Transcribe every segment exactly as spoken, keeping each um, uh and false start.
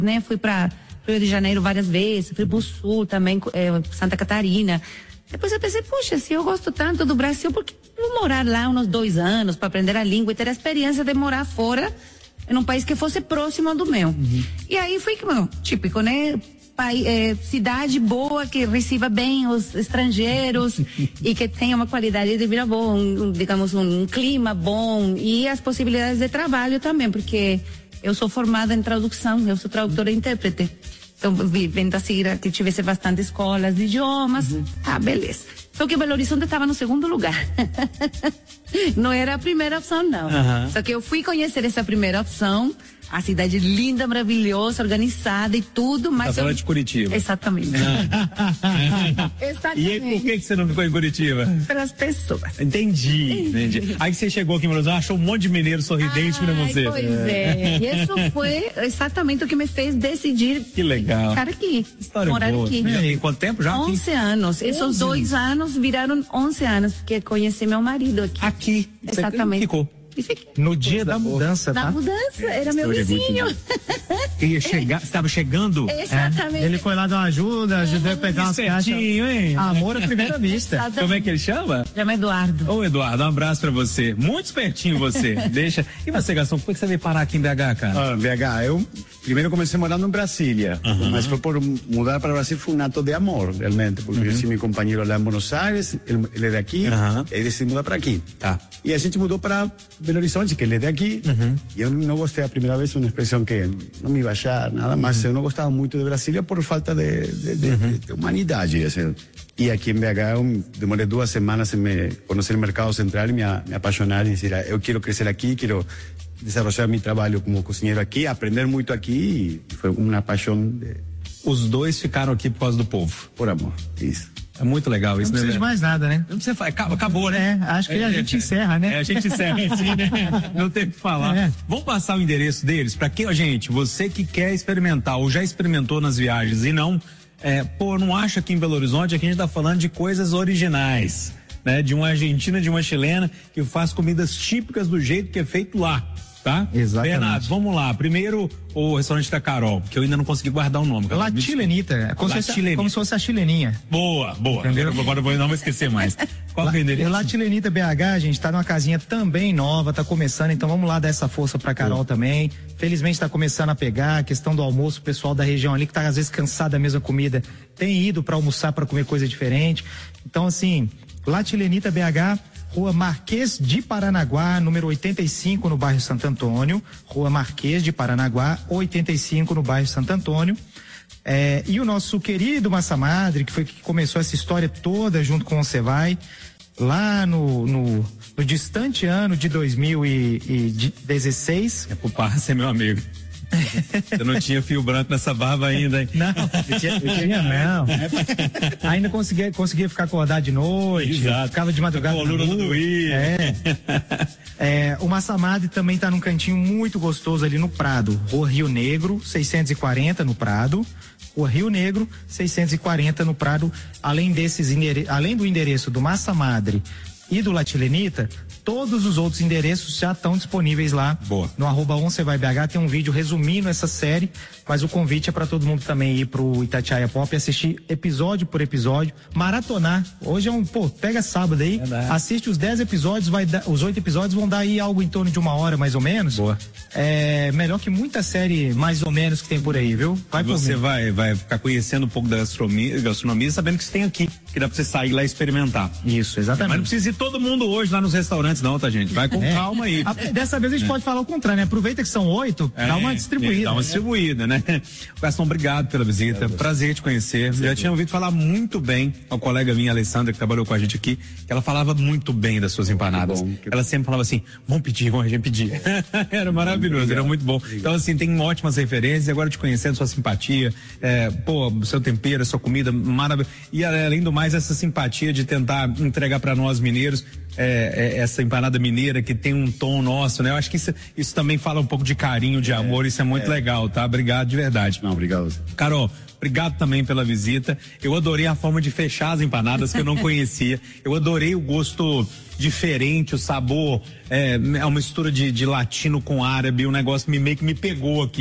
né? Fui para Rio de Janeiro várias vezes, fui pro Sul também, é, Santa Catarina. Depois eu pensei, puxa, se eu gosto tanto do Brasil, por que não morar lá uns dois anos para aprender a língua e ter a experiência de morar fora, em um país que fosse próximo do meu. Uhum. E aí foi, bom, típico, né? Pai, é, cidade boa, que receba bem os estrangeiros e que tenha uma qualidade de vida boa, um, digamos, um, um clima bom e as possibilidades de trabalho também, porque eu sou formada em tradução, eu sou tradutora e intérprete. Então, vendo assim, que tivesse bastante escolas de idiomas, uhum. Ah, beleza. Só que Belo Horizonte estava no segundo lugar. Não era a primeira opção, não. Uhum. Só que eu fui conhecer essa primeira opção, a cidade linda, maravilhosa, organizada e tudo, mas... Tá falando eu... de Curitiba. Exatamente. Exatamente. E aí, por que, que você não ficou em Curitiba? Pelas pessoas. Entendi, entendi. Aí você chegou aqui em Belo Horizonte, achou um monte de mineiro sorridente pra você. Pois é. E isso foi exatamente o que me fez decidir... Que legal. Ficar aqui. História morar boa. aqui. E aí, quanto tempo já? onze aqui? anos. Esses dois anos viraram onze anos, porque conheci meu marido aqui. Aqui. Exatamente. Ficou. E fiquei. No dia da mudança, tá? Na mudança, era meu vizinho. Ia chegar, você estava chegando? Exatamente. É, ele foi lá dar uma ajuda, ajudou a pegar umas caixas. Hein? Amor à primeira vista. Exatamente. Como é que ele chama? Chama Eduardo. Ô Eduardo, um abraço pra você. Muito espertinho você. Deixa. E você, Gastão, por que você veio parar aqui em B H, cara? Ah, B H, eu primeiro comecei morando em Brasília, uhum. mas foi por mudar para Brasil, foi um ato de amor, realmente, porque uhum. eu tinha meu companheiro lá em Buenos Aires, ele, ele é daqui, uhum. e decidi mudar para aqui. Tá. E a gente mudou para Belo Horizonte, que ele é daqui, uhum. e eu não gostei a primeira vez, uma expressão que não me iba a achar, nada, mas uhum. eu não gostava muito de Brasília por falta de, de, de, uhum. de humanidade, assim. E aqui em B H eu demorei duas semanas em me conhecer o mercado central e me, me apaixonar e dizer, eu quero crescer aqui, quero desenvolver meu trabalho como cozinheiro aqui, aprender muito aqui, e foi uma paixão. De... Os dois ficaram aqui por causa do povo. Por amor, isso. É muito legal isso, né? Não precisa de mais nada, né? Não precisa, acabou, né? É, acho que é, a gente é, encerra, né? É, a gente encerra assim, né? Não tem o que falar. É. Vamos passar o endereço deles para quem, gente, você que quer experimentar ou já experimentou nas viagens e não, é, pô, não acha que em Belo Horizonte aqui a gente tá falando de coisas originais, né? De uma argentina, de uma chilena que faz comidas típicas do jeito que é feito lá. Tá? Exatamente. Bernardo, vamos lá. Primeiro, o restaurante da Carol, que eu ainda não consegui guardar o nome. La Chilenita, como, se fosse, como se fosse a chileninha. Boa, boa. Entendeu? Agora eu vou, não vou esquecer mais. Qual La, que é o endereço? La Chilenita B H, gente, tá numa casinha também nova, tá começando, então vamos lá dar essa força pra Carol Boa. também. Felizmente tá começando a pegar a questão do almoço, o pessoal da região ali que tá às vezes cansado da mesma comida, tem ido pra almoçar, pra comer coisa diferente. Então, assim, La Chilenita B H, Rua Marquês de Paranaguá, número oitenta e cinco, no bairro Santo Antônio. Rua Marquês de Paranaguá, oitenta e cinco, no bairro Santo Antônio. É, e o nosso querido Massa Madre, que foi que começou essa história toda junto com o Cevai, lá no, no, no distante ano de dois mil e dezesseis. É pro Parra ser meu amigo. Eu não tinha fio branco nessa barba ainda, hein? Não, eu tinha, eu tinha não. Ainda conseguia, conseguia ficar acordado de noite. Exato. Ficava de madrugada. A coluna não doía. É. É, o Massa Madre também tá num cantinho muito gostoso ali no Prado. Rua Rio Negro, seiscentos e quarenta no Prado. Rua Rio Negro, seiscentos e quarenta no Prado. Além desses endere... além do endereço do Massa Madre e do La Chilenita, todos os outros endereços já estão disponíveis lá. Boa. No arroba once vai B H tem um vídeo resumindo essa série, mas o convite é para todo mundo também ir pro Itatiaia Pop e assistir episódio por episódio, maratonar. Hoje é um, pô, pega sábado aí, é assiste os dez episódios, vai dar, os oito episódios vão dar aí algo em torno de uma hora mais ou menos. Boa. É melhor que muita série mais ou menos que tem por aí, viu? Vai por Você mim. vai vai ficar conhecendo um pouco da gastronomia, gastronomia, sabendo que isso tem aqui, que dá pra você sair lá e experimentar. Isso, exatamente. Mas não precisa ir todo mundo hoje lá nos restaurantes não, tá, gente? Vai com é. calma aí. A, dessa vez a gente é. pode falar o contrário, né? Aproveita que são oito, é, dá uma distribuída. Dá uma né? distribuída, né? Gastão, obrigado pela visita, prazer te conhecer. Sim, Já tinha ouvido falar muito bem, a colega minha, Alessandra, que trabalhou com a gente aqui, que ela falava muito bem das suas empanadas. Que bom, que ela sempre falava assim, vamos pedir, vamos a gente pedir. Era maravilhoso, obrigado. Era muito bom. Obrigado. Então, assim, tem ótimas referências, agora te conhecendo, sua simpatia, é, pô, seu tempero, sua comida, maravilhosa. E além do mais, essa simpatia de tentar entregar para nós mineiros É, é, essa empanada mineira que tem um tom nosso, né? Eu acho que isso, isso também fala um pouco de carinho, de é, amor, isso é muito é. legal, tá? Obrigado de verdade. Não, obrigado. Carol, obrigado também pela visita. Eu adorei a forma de fechar as empanadas que eu não conhecia. Eu adorei o gosto diferente, o sabor, é, é uma mistura de, de latino com árabe, o negócio me, meio que me pegou aqui.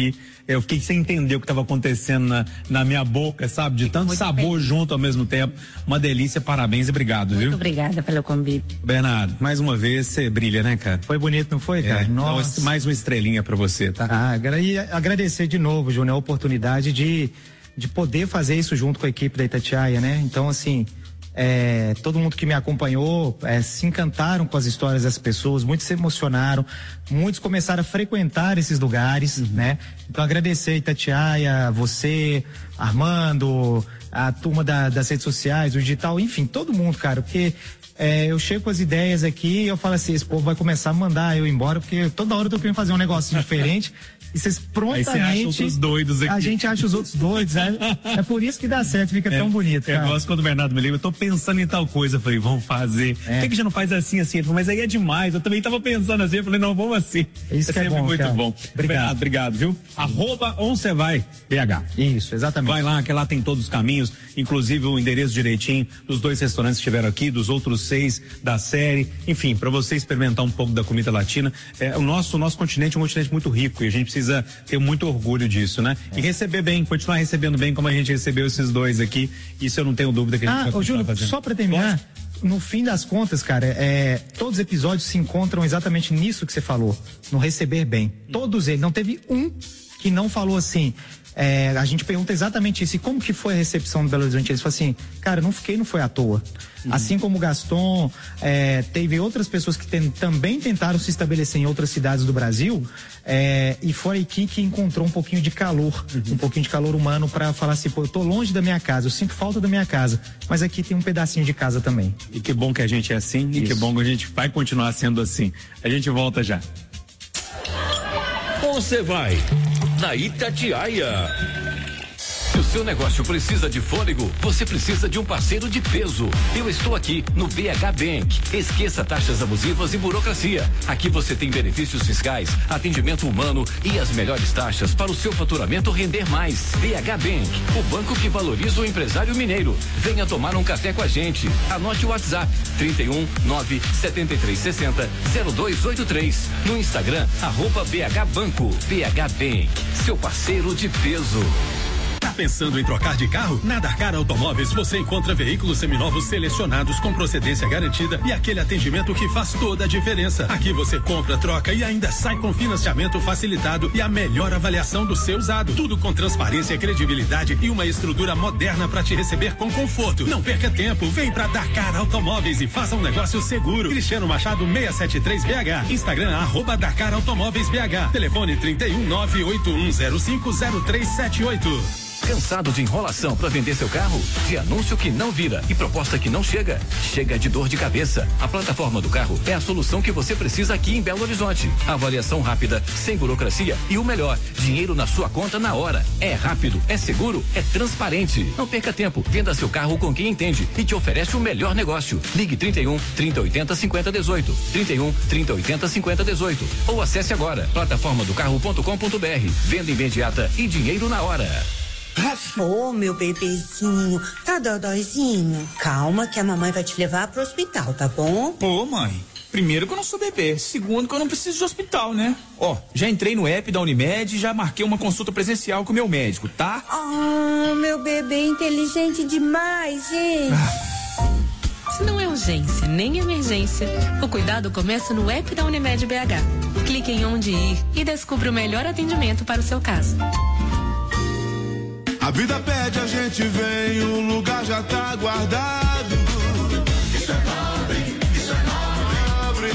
Eu fiquei sem entender o que estava acontecendo na, na minha boca, sabe? De tanto Muito sabor feliz. junto ao mesmo tempo. Uma delícia, parabéns e obrigado, Muito viu? obrigada pelo convite. Bernardo, mais uma vez você brilha, né, cara? Foi bonito, não foi, cara? É, Nossa. então, mais uma estrelinha pra você, tá? Ah, agra- e agradecer de novo, Júnior, a oportunidade de, de poder fazer isso junto com a equipe da Itatiaia, né? Então, assim, é, todo mundo que me acompanhou é, se encantaram com as histórias das pessoas, muitos se emocionaram, muitos começaram a frequentar esses lugares, uhum. né? Então, agradecer a Itatiaia, você, Armando, a turma da, das redes sociais, o digital, enfim, todo mundo, cara, porque é, eu chego com as ideias aqui e eu falo assim, esse povo vai começar a mandar eu embora, porque toda hora eu tô querendo fazer um negócio diferente. E vocês prontamente. Aí você acha outros doidos aqui. A gente acha os outros doidos. É, é por isso que dá certo, fica é, tão bonito. Cara. Eu gosto quando o Bernardo me liga, eu tô pensando em tal coisa. Eu falei, vamos fazer. É. Por que, que já não faz assim, assim? Ele falou, mas aí é demais. Eu também tava pensando assim. Eu falei, não, vamos assim. Isso é, que é bom, muito cara. bom. Obrigado. Bernardo, obrigado, viu? Arroba onde você vai, B H. Isso, exatamente. Vai lá, que lá tem todos os caminhos, inclusive o endereço direitinho dos dois restaurantes que estiveram aqui, dos outros seis da série. Enfim, para você experimentar um pouco da comida latina. É, o nosso, o nosso continente é um continente muito rico e a gente precisa ter muito orgulho disso, né? É. E receber bem, continuar recebendo bem como a gente recebeu esses dois aqui. Isso eu não tenho dúvida que a gente ah, vai continuar Júlio, fazendo. Só para terminar, Pode? No fim das contas, cara, é, todos os episódios se encontram exatamente nisso que você falou, no receber bem. Todos eles, não teve um que não falou assim. É, a gente pergunta exatamente isso. E como que foi a recepção do Belo Horizonte? Eles falam assim, cara, não fiquei, não foi à toa. Uhum. Assim como o Gaston, é, teve outras pessoas que tem, também tentaram se estabelecer em outras cidades do Brasil, é, e foi aqui que encontrou um pouquinho de calor, uhum. um pouquinho de calor humano para falar assim, pô, eu tô longe da minha casa, eu sinto falta da minha casa, mas aqui tem um pedacinho de casa também. E que bom que a gente é assim, isso. E que bom que a gente vai continuar sendo assim. A gente volta já. Você vai na Itatiaia. Se o seu negócio precisa de fôlego, você precisa de um parceiro de peso. Eu estou aqui no B H Bank. Esqueça taxas abusivas e burocracia. Aqui você tem benefícios fiscais, atendimento humano e as melhores taxas para o seu faturamento render mais. B H Bank, o banco que valoriza o empresário mineiro. Venha tomar um café com a gente. Anote o WhatsApp trinta e um, nove, setenta e três, sessenta, zero dois oito três. No Instagram, arroba B H Banco. B H Bank, seu parceiro de peso. Tá pensando em trocar de carro? Na Dakar Automóveis você encontra veículos seminovos selecionados com procedência garantida e aquele atendimento que faz toda a diferença. Aqui você compra, troca e ainda sai com financiamento facilitado e a melhor avaliação do seu usado. Tudo com transparência, credibilidade e uma estrutura moderna para te receber com conforto. Não perca tempo, vem pra Dakar Automóveis e faça um negócio seguro. Cristiano Machado seiscentos e setenta e três B H. Instagram arroba Dakar Automóveis B H. Telefone trinta e um, nove oito um zero cinco zero três sete oito. Cansado de enrolação para vender seu carro? De anúncio que não vira e proposta que não chega? Chega de dor de cabeça. A plataforma do carro é a solução que você precisa aqui em Belo Horizonte. Avaliação rápida, sem burocracia e o melhor, dinheiro na sua conta na hora. É rápido, é seguro, é transparente. Não perca tempo, venda seu carro com quem entende e te oferece o melhor negócio. Ligue trinta e um, trinta, oitenta, cinquenta, dezoito. trinta e um, trinta, oitenta, cinquenta, dezoito. Ou acesse agora plataforma do carro ponto com ponto br. Venda imediata e dinheiro na hora. Ô, oh, meu bebezinho, tá dodóizinho? Calma que a mamãe vai te levar pro hospital, tá bom? Pô, mãe, primeiro que eu não sou bebê, segundo que eu não preciso de hospital, né? Ó, já entrei no app da Unimed e já marquei uma consulta presencial com o meu médico, tá? Ah, meu bebê inteligente demais, gente. Ah. Se não é urgência nem emergência, o cuidado começa no app da Unimed B H. Clique em onde ir e descubra o melhor atendimento para o seu caso. A vida pede, a gente vem, o lugar já tá guardado. Isso é nobre, isso é nobre.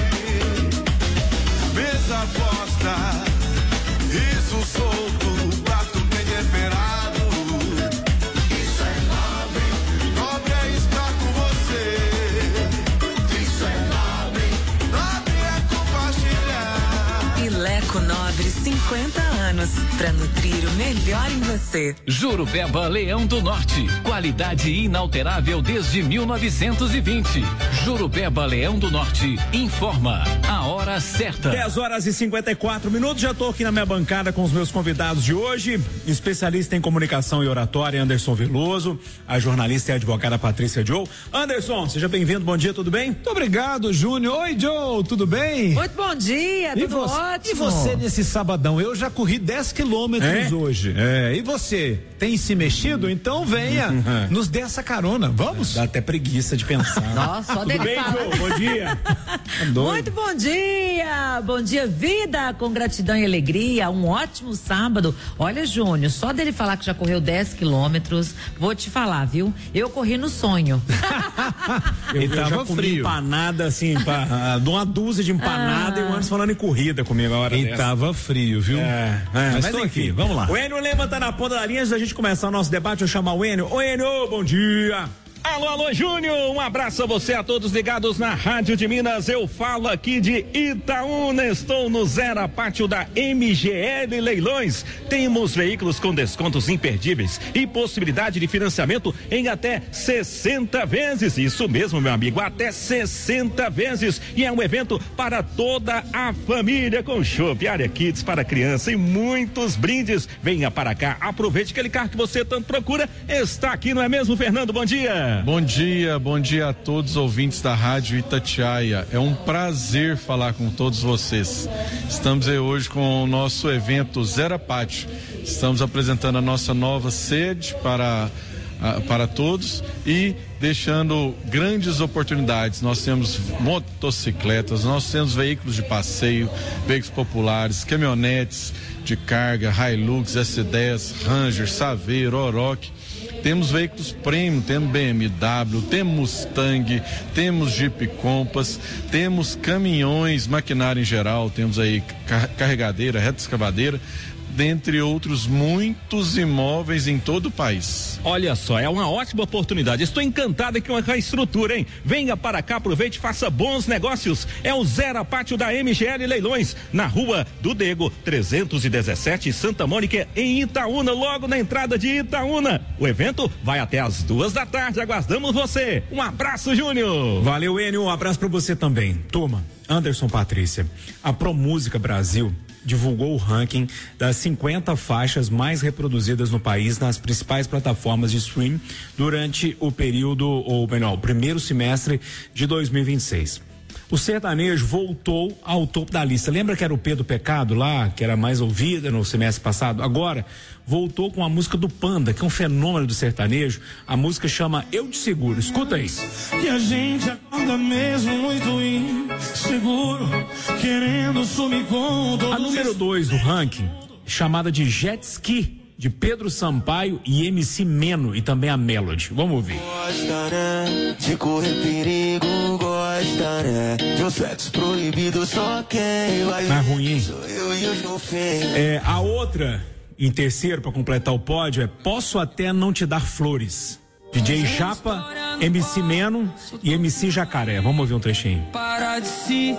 Mesa posta, isso solto, prato bem temperado. Isso é nobre, nobre é estar com você. Isso é nobre, nobre é compartilhar. Ileco Nobre, cinquenta anos, pra nutrir o melhor em você. Jurupeba Leão do Norte, qualidade inalterável desde mil novecentos e vinte. Jurupeba, Leão do Norte, informa a hora certa. dez horas e cinquenta e quatro minutos, já estou aqui na minha bancada com os meus convidados de hoje, especialista em comunicação e oratória, Anderson Veloso, a jornalista e advogada Patrícia Joe. Anderson, seja bem-vindo, bom dia, tudo bem? Muito obrigado, Júnior. Oi, Joe, tudo bem? Muito bom dia, e tudo você, ótimo. E você nesse sabadão? Eu já corri dez quilômetros é? hoje. É, e você? Tem se mexido? Então venha, uhum. nos dê essa carona, vamos? Dá até preguiça de pensar. Nossa, só dele bem, falar. Joe? Bom dia. Muito bom dia, bom dia, vida com gratidão e alegria, um ótimo sábado. Olha, Júnior, só dele falar que já correu dez quilômetros, vou te falar, viu? Eu corri no sonho. eu, eu já comi frio. empanada, assim, pra, de uma dúzia de empanada ah. e o Anderson falando em corrida comigo a hora e dessa. Tava frio, viu? É, é, mas, mas enfim, aqui, vamos lá. O Enio Lema tá na ponta da linha, antes da gente começar o nosso debate, eu chamar o Enio. Ô Enio, bom dia. Alô, alô, Júnior, um abraço a você, a todos ligados na Rádio de Minas. Eu falo aqui de Itaúna, estou no Zero Pátio da M G L Leilões. Temos veículos com descontos imperdíveis e possibilidade de financiamento em até sessenta vezes. Isso mesmo, meu amigo, até sessenta vezes. E é um evento para toda a família, com shopping, área kids para criança e muitos brindes. Venha para cá, aproveite aquele carro que você tanto procura. Está aqui, não é mesmo, Fernando? Bom dia. Bom dia, bom dia a todos os ouvintes da Rádio Itatiaia. É um prazer falar com todos vocês. Estamos aí hoje com o nosso evento Zero Pátio. Estamos apresentando a nossa nova sede para, para todos e deixando grandes oportunidades. Nós temos motocicletas, nós temos veículos de passeio, veículos populares, caminhonetes de carga, Hilux, S dez, Ranger, Saveiro, Oroch. Temos veículos premium, temos B M W, temos Mustang, temos Jeep Compass, temos caminhões, maquinária em geral, temos aí car- carregadeira, reta escavadeira, dentre outros muitos imóveis em todo o país. Olha só, é uma ótima oportunidade. Estou encantado com a estrutura, hein? Venha para cá, aproveite e faça bons negócios. É o Zero Pátio da M G L Leilões, na rua do Dego, trezentos e dezessete, Santa Mônica, em Itaúna, logo na entrada de Itaúna. O evento vai até as duas da tarde. Aguardamos você. Um abraço, Júnior. Valeu, Enio. Um abraço para você também. Turma, Anderson, Patrícia, a ProMúsica Brasil divulgou o ranking das cinquenta faixas mais reproduzidas no país nas principais plataformas de streaming durante o período, ou melhor, o primeiro semestre de dois mil e vinte e seis. O sertanejo voltou ao topo da lista. Lembra que era o Pedro Pecado lá, que era mais ouvida no semestre passado? Agora, voltou com a música do Panda, que é um fenômeno do sertanejo. A música chama Eu Te Seguro. Escuta aí. E a gente acorda mesmo muito inseguro, querendo sumir com todos. A número dois do ranking, chamada de Jet Ski, de Pedro Sampaio e M C Meno, e também a Melody. Vamos ouvir. Gosta, né? De correr perigo, gosta, né? De um sexo proibido, só quem vai. Não é ruim, hein? Sou eu e os no fim. É, a outra, em terceiro, para completar o pódio, é Posso Até Não Te Dar Flores. D J Japa, M C Meno e M C Jacaré. Vamos ouvir um trechinho. Para de se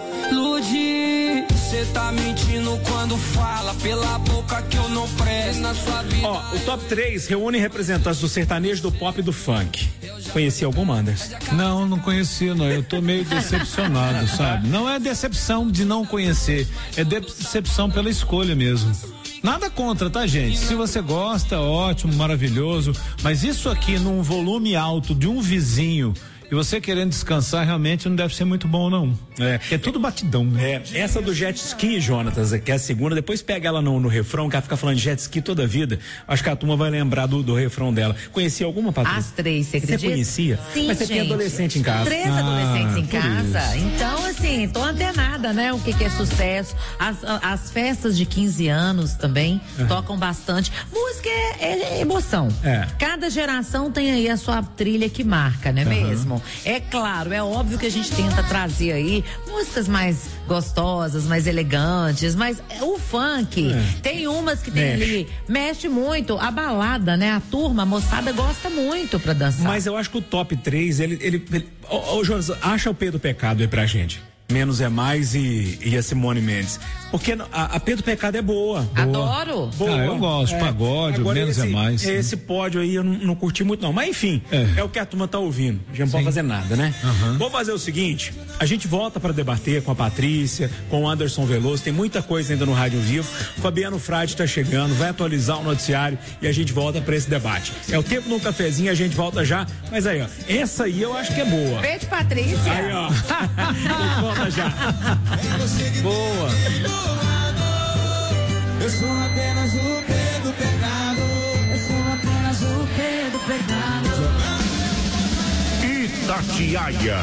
iludir, cê tá mentindo quando fala pela boca que eu não presto na sua vida. Ó, o top três reúne representantes do sertanejo, do pop e do funk. Conhecia algum, Anderson? Não, não conhecia, não. Eu tô meio decepcionado, sabe? Não é decepção de não conhecer, é decepção pela escolha mesmo. Nada contra, tá, gente? Se você gosta, ótimo, maravilhoso, mas isso aqui num volume alto de um vizinho e você querendo descansar, realmente não deve ser muito bom, não. É, é tudo batidão. É, essa do jet ski, Jonatas, que é a segunda, depois pega ela no, no refrão, que ela fica falando de jet ski toda a vida. Acho que a turma vai lembrar do, do refrão dela. Conhecia alguma, Patrícia? As três, você acredita? Você conhecia? Sim, mas você gente, tem adolescente em casa. Três ah, adolescentes em casa. Isso. Então, assim, tô antenada, né? O que, que é sucesso. As, as festas de quinze anos também uhum. tocam bastante. Música é, é emoção. É. Cada geração tem aí a sua trilha que marca, não é uhum. mesmo? É claro, é óbvio que a gente tenta trazer aí músicas mais gostosas, mais elegantes, mas o funk é. tem umas que tem mexe. ali, mexe muito, a balada, né? A turma, a moçada gosta muito pra dançar. Mas eu acho que o top três, ele, ele, ele ô, ô Jonas, acha o Pedro Pecado aí pra gente. Menos é Mais e, e a Simone Mendes. Porque a, a Pedro Pecado é boa. Adoro. Boa. Ah, eu gosto, é, pagode, agora Menos esse, é Mais. Esse pódio aí eu não, não curti muito não, mas enfim, é, é o que a turma tá ouvindo, a gente não pode fazer nada, né? Uhum. Vou fazer o seguinte, a gente volta para debater com a Patrícia, com o Anderson Veloso, tem muita coisa ainda no Rádio Vivo, o Fabiano Frade tá chegando, vai atualizar o noticiário e a gente volta para esse debate. É o tempo de um cafezinho, a gente volta já, mas aí ó, essa aí eu acho que é boa. Beijo, Patrícia. Aí ó, a gente volta já. Boa. Eu sou apenas o P do pecado. Eu sou apenas o P do pecado. Itatiaia.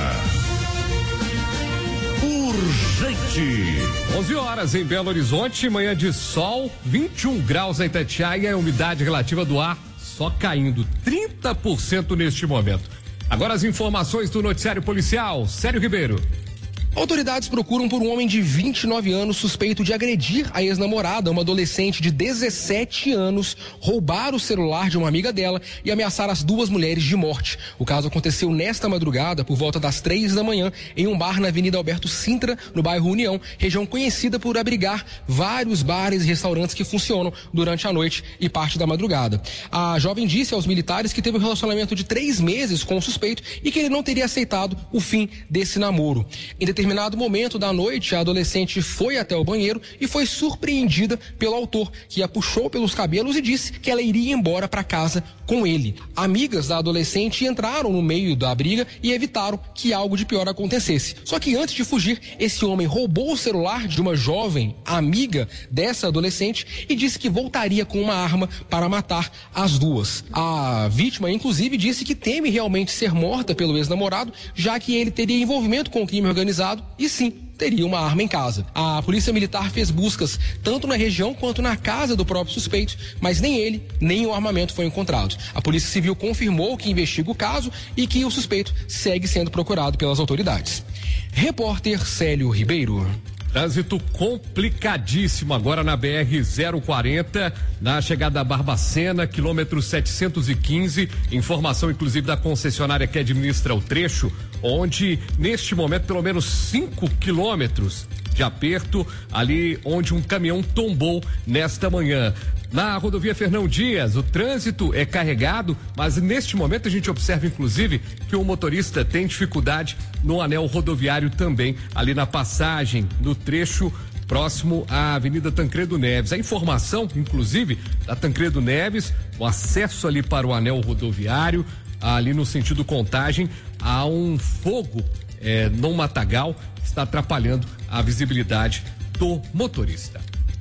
Urgente. onze horas em Belo Horizonte, manhã de sol, vinte e um graus em Itatiaia, a umidade relativa do ar só caindo trinta por cento neste momento. Agora as informações do noticiário policial, Célio Ribeiro. Autoridades procuram por um homem de vinte e nove anos suspeito de agredir a ex-namorada, uma adolescente de dezessete anos, roubar o celular de uma amiga dela e ameaçar as duas mulheres de morte. O caso aconteceu nesta madrugada, por volta das três da manhã, em um bar na Avenida Alberto Sintra, no bairro União, região conhecida por abrigar vários bares e restaurantes que funcionam durante a noite e parte da madrugada. A jovem disse aos militares que teve um relacionamento de três meses com o suspeito e que ele não teria aceitado o fim desse namoro. Em Em determinado momento da noite, a adolescente foi até o banheiro e foi surpreendida pelo autor, que a puxou pelos cabelos e disse que ela iria embora para casa com ele. Amigas da adolescente entraram no meio da briga e evitaram que algo de pior acontecesse. Só que antes de fugir, esse homem roubou o celular de uma jovem amiga dessa adolescente e disse que voltaria com uma arma para matar as duas. A vítima, inclusive, disse que teme realmente ser morta pelo ex-namorado, já que ele teria envolvimento com o crime organizado e sim, teria uma arma em casa. A polícia militar fez buscas tanto na região quanto na casa do próprio suspeito, mas nem ele, nem o armamento foi encontrado. A Polícia Civil confirmou que investiga o caso e que o suspeito segue sendo procurado pelas autoridades. Repórter Célio Ribeiro. Trânsito complicadíssimo agora na B R zero quarenta, na chegada a Barbacena, quilômetro setecentos e quinze. Informação inclusive da concessionária que administra o trecho, onde neste momento pelo menos cinco quilômetros de aperto, ali onde um caminhão tombou nesta manhã. Na rodovia Fernão Dias, o trânsito é carregado, mas neste momento a gente observa inclusive que o motorista tem dificuldade no anel rodoviário também, ali na passagem, no trecho próximo à Avenida Tancredo Neves. A informação, inclusive, da Tancredo Neves, o acesso ali para o anel rodoviário, ali no sentido Contagem, há um fogo é, no matagal que está atrapalhando a visibilidade do motorista.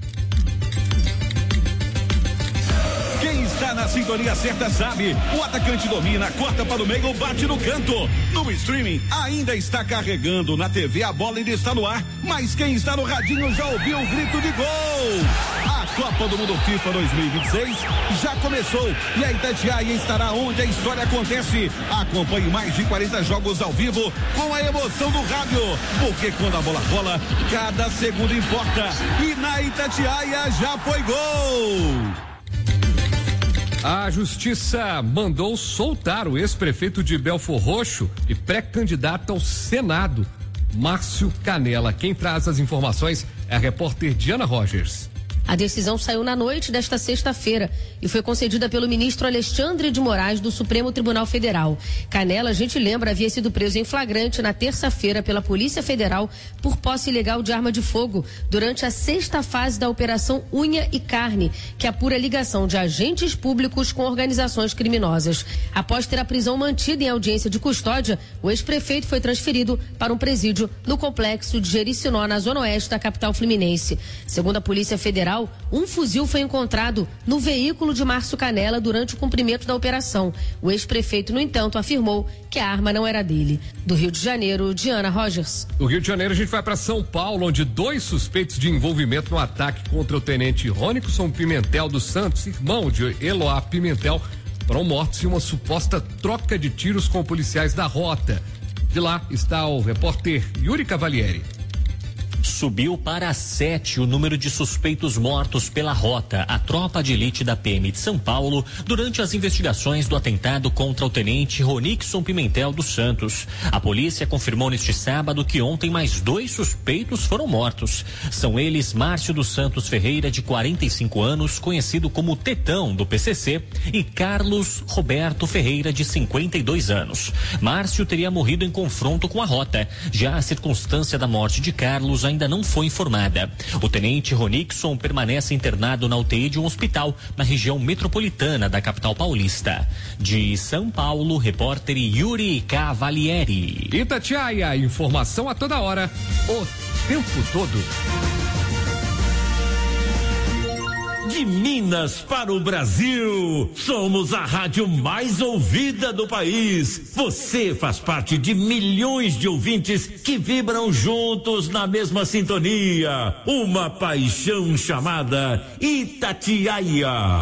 Quem está na sintonia certa sabe, o atacante domina, corta para o meio, bate no canto. No streaming ainda está carregando, na T V a bola ainda está no ar, mas quem está no radinho já ouviu o grito de gol. A Copa do Mundo FIFA dois mil e vinte e seis já começou e a Itatiaia estará onde a história acontece. Acompanhe mais de quarenta jogos ao vivo com a emoção do rádio, porque quando a bola rola, cada segundo importa. E na Itatiaia já foi gol. A Justiça mandou soltar o ex-prefeito de Belfor Roxo e pré-candidato ao Senado, Márcio Canela. Quem traz as informações é a repórter Diana Rogers. A decisão saiu na noite desta sexta-feira e foi concedida pelo ministro Alexandre de Moraes do Supremo Tribunal Federal. Canela, a gente lembra, havia sido preso em flagrante na terça-feira pela Polícia Federal por posse ilegal de arma de fogo durante a sexta fase da Operação Unha e Carne, que apura a ligação de agentes públicos com organizações criminosas. Após ter a prisão mantida em audiência de custódia, o ex-prefeito foi transferido para um presídio no complexo de Jericinó, na zona oeste da capital fluminense. Segundo a Polícia Federal, um fuzil foi encontrado no veículo de Márcio Canela durante o cumprimento da operação. O ex-prefeito, no entanto, afirmou que a arma não era dele. Do Rio de Janeiro, Diana Rogers. Do Rio de Janeiro a gente vai para São Paulo, onde dois suspeitos de envolvimento no ataque contra o tenente Rônicson Pimentel dos Santos, irmão de Eloá Pimentel, foram mortos em uma suposta troca de tiros com policiais da rota. De lá está o repórter Yuri Cavalieri. Subiu para sete o número de suspeitos mortos pela rota, a tropa de elite da P M de São Paulo, durante as investigações do atentado contra o tenente Ronixon Pimentel dos Santos. A polícia confirmou neste sábado que ontem mais dois suspeitos foram mortos. São eles Márcio dos Santos Ferreira, de quarenta e cinco anos, conhecido como Tetão do P C C, e Carlos Roberto Ferreira, de cinquenta e dois anos. Márcio teria morrido em confronto com a rota. Já a circunstância da morte de Carlos ainda não foi informada. O tenente Ronixon permanece internado na U T I de um hospital na região metropolitana da capital paulista. De São Paulo, repórter Yuri Cavalieri. Itatiaia, informação a toda hora, o tempo todo. De Minas para o Brasil, somos a rádio mais ouvida do país. Você faz parte de milhões de ouvintes que vibram juntos na mesma sintonia. Uma paixão chamada Itatiaia.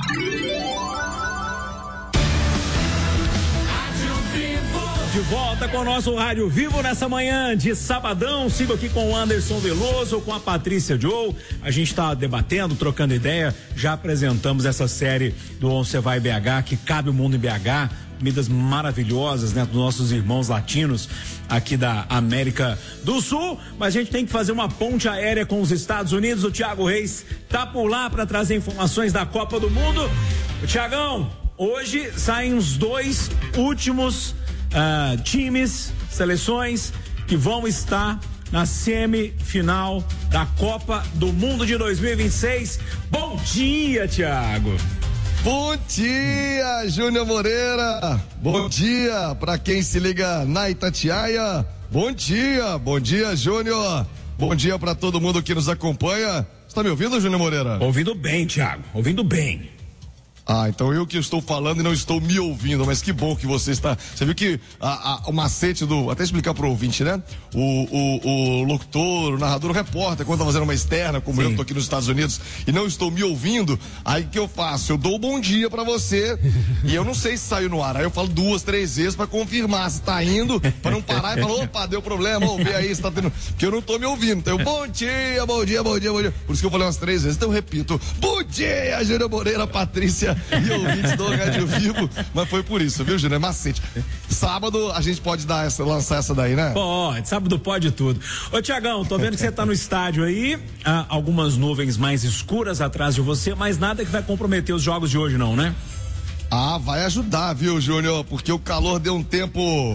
De volta com o nosso Rádio Vivo nessa manhã de sabadão. Sigo aqui com o Anderson Veloso, com a Patrícia Joe. A gente está debatendo, trocando ideia. Já apresentamos essa série do Once Vai B H, que cabe o mundo em B H. Comidas maravilhosas, né? Dos nossos irmãos latinos aqui da América do Sul. Mas a gente tem que fazer uma ponte aérea com os Estados Unidos. O Thiago Reis tá por lá para trazer informações da Copa do Mundo. O Thiagão, hoje saem os dois últimos Uh, times, seleções que vão estar na semifinal da Copa do Mundo de dois mil e vinte e seis. Bom dia, Thiago. Bom dia, Júnior Moreira. Bom dia para quem se liga na Itatiaia. Bom dia, bom dia, Júnior. Bom dia para todo mundo que nos acompanha. Você tá me ouvindo, Júnior Moreira? Ouvindo bem, Thiago, ouvindo bem. Ah, então eu que estou falando e não estou me ouvindo, mas que bom que você está. Você viu que a, a, o macete do. Até explicar pro ouvinte, né? O, o, o locutor, o narrador, o repórter, quando tá fazendo uma externa, como Sim. eu tô aqui nos Estados Unidos e não estou me ouvindo, aí que eu faço? Eu dou um bom dia pra você e eu não sei se saiu no ar. Aí eu falo duas, três vezes pra confirmar se tá indo, pra não parar e falar, opa, deu problema, vamos ver aí se tá tendo. Porque eu não tô me ouvindo. Então, eu, bom dia, bom dia, bom dia, bom dia. Por isso que eu falei umas três vezes. Então eu repito, bom dia, Júnior Moreira, Patrícia e ouvintes do Rádio Vivo, mas foi por isso, viu, Júnior? É macete. Sábado a gente pode dar essa, lançar essa daí, né? Pode, sábado pode tudo. Ô, Tiagão, tô vendo que você tá no estádio aí, ah, algumas nuvens mais escuras atrás de você, mas nada que vai comprometer os jogos de hoje não, né? Ah, vai ajudar, viu, Júnior? Porque o calor deu um tempo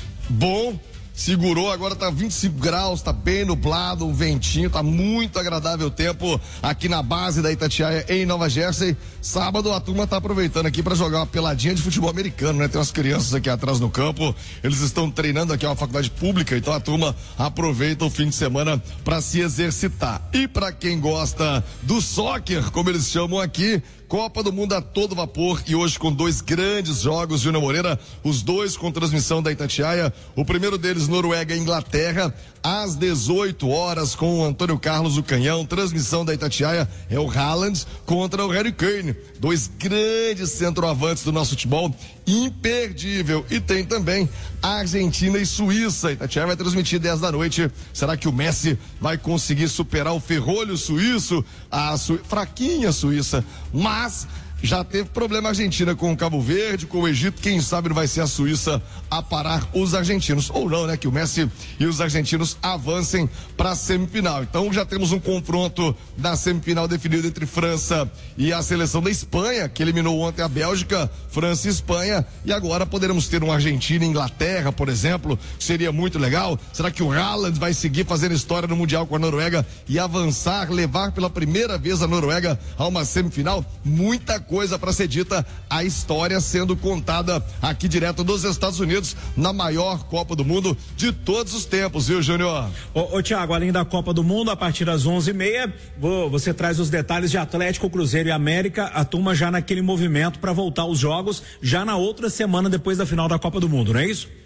bom, segurou, agora tá vinte e cinco graus, tá bem nublado, um ventinho, tá muito agradável o tempo aqui na base da Itatiaia em Nova Jersey. Sábado a turma tá aproveitando aqui para jogar uma peladinha de futebol americano, né? Tem umas crianças aqui atrás no campo, eles estão treinando aqui, é uma faculdade pública, então a turma aproveita o fim de semana para se exercitar. E para quem gosta do soccer, como eles chamam aqui, Copa do Mundo a todo vapor e hoje com dois grandes jogos, Júnior Moreira, os dois com transmissão da Itatiaia. O primeiro deles, Noruega e Inglaterra, às dezoito horas, com o Antônio Carlos, o Canhão. Transmissão da Itatiaia é o Haaland contra o Harry Kane. Dois grandes centroavantes do nosso futebol, imperdível. E tem também Argentina e Suíça. Itatiaia vai transmitir dez da noite. Será que o Messi vai conseguir superar o ferrolho suíço? A Su... fraquinha Suíça, mas já teve problema a Argentina com o Cabo Verde, com o Egito, quem sabe não vai ser a Suíça a parar os argentinos, ou não, né, que o Messi e os argentinos avancem para a semifinal. Então já temos um confronto da semifinal definido entre França e a seleção da Espanha, que eliminou ontem a Bélgica, França e Espanha, e agora poderemos ter um Argentina e Inglaterra, por exemplo, que seria muito legal. Será que o Haaland vai seguir fazendo história no Mundial com a Noruega e avançar, levar pela primeira vez a Noruega a uma semifinal? Muita coisa coisa para ser dita, a história sendo contada aqui direto dos Estados Unidos na maior Copa do Mundo de todos os tempos, viu, Júnior? Ô, ô Thiago, além da Copa do Mundo, a partir das onze e meia, você traz os detalhes de Atlético, Cruzeiro e América, a turma já naquele movimento para voltar aos jogos já na outra semana depois da final da Copa do Mundo, não é isso?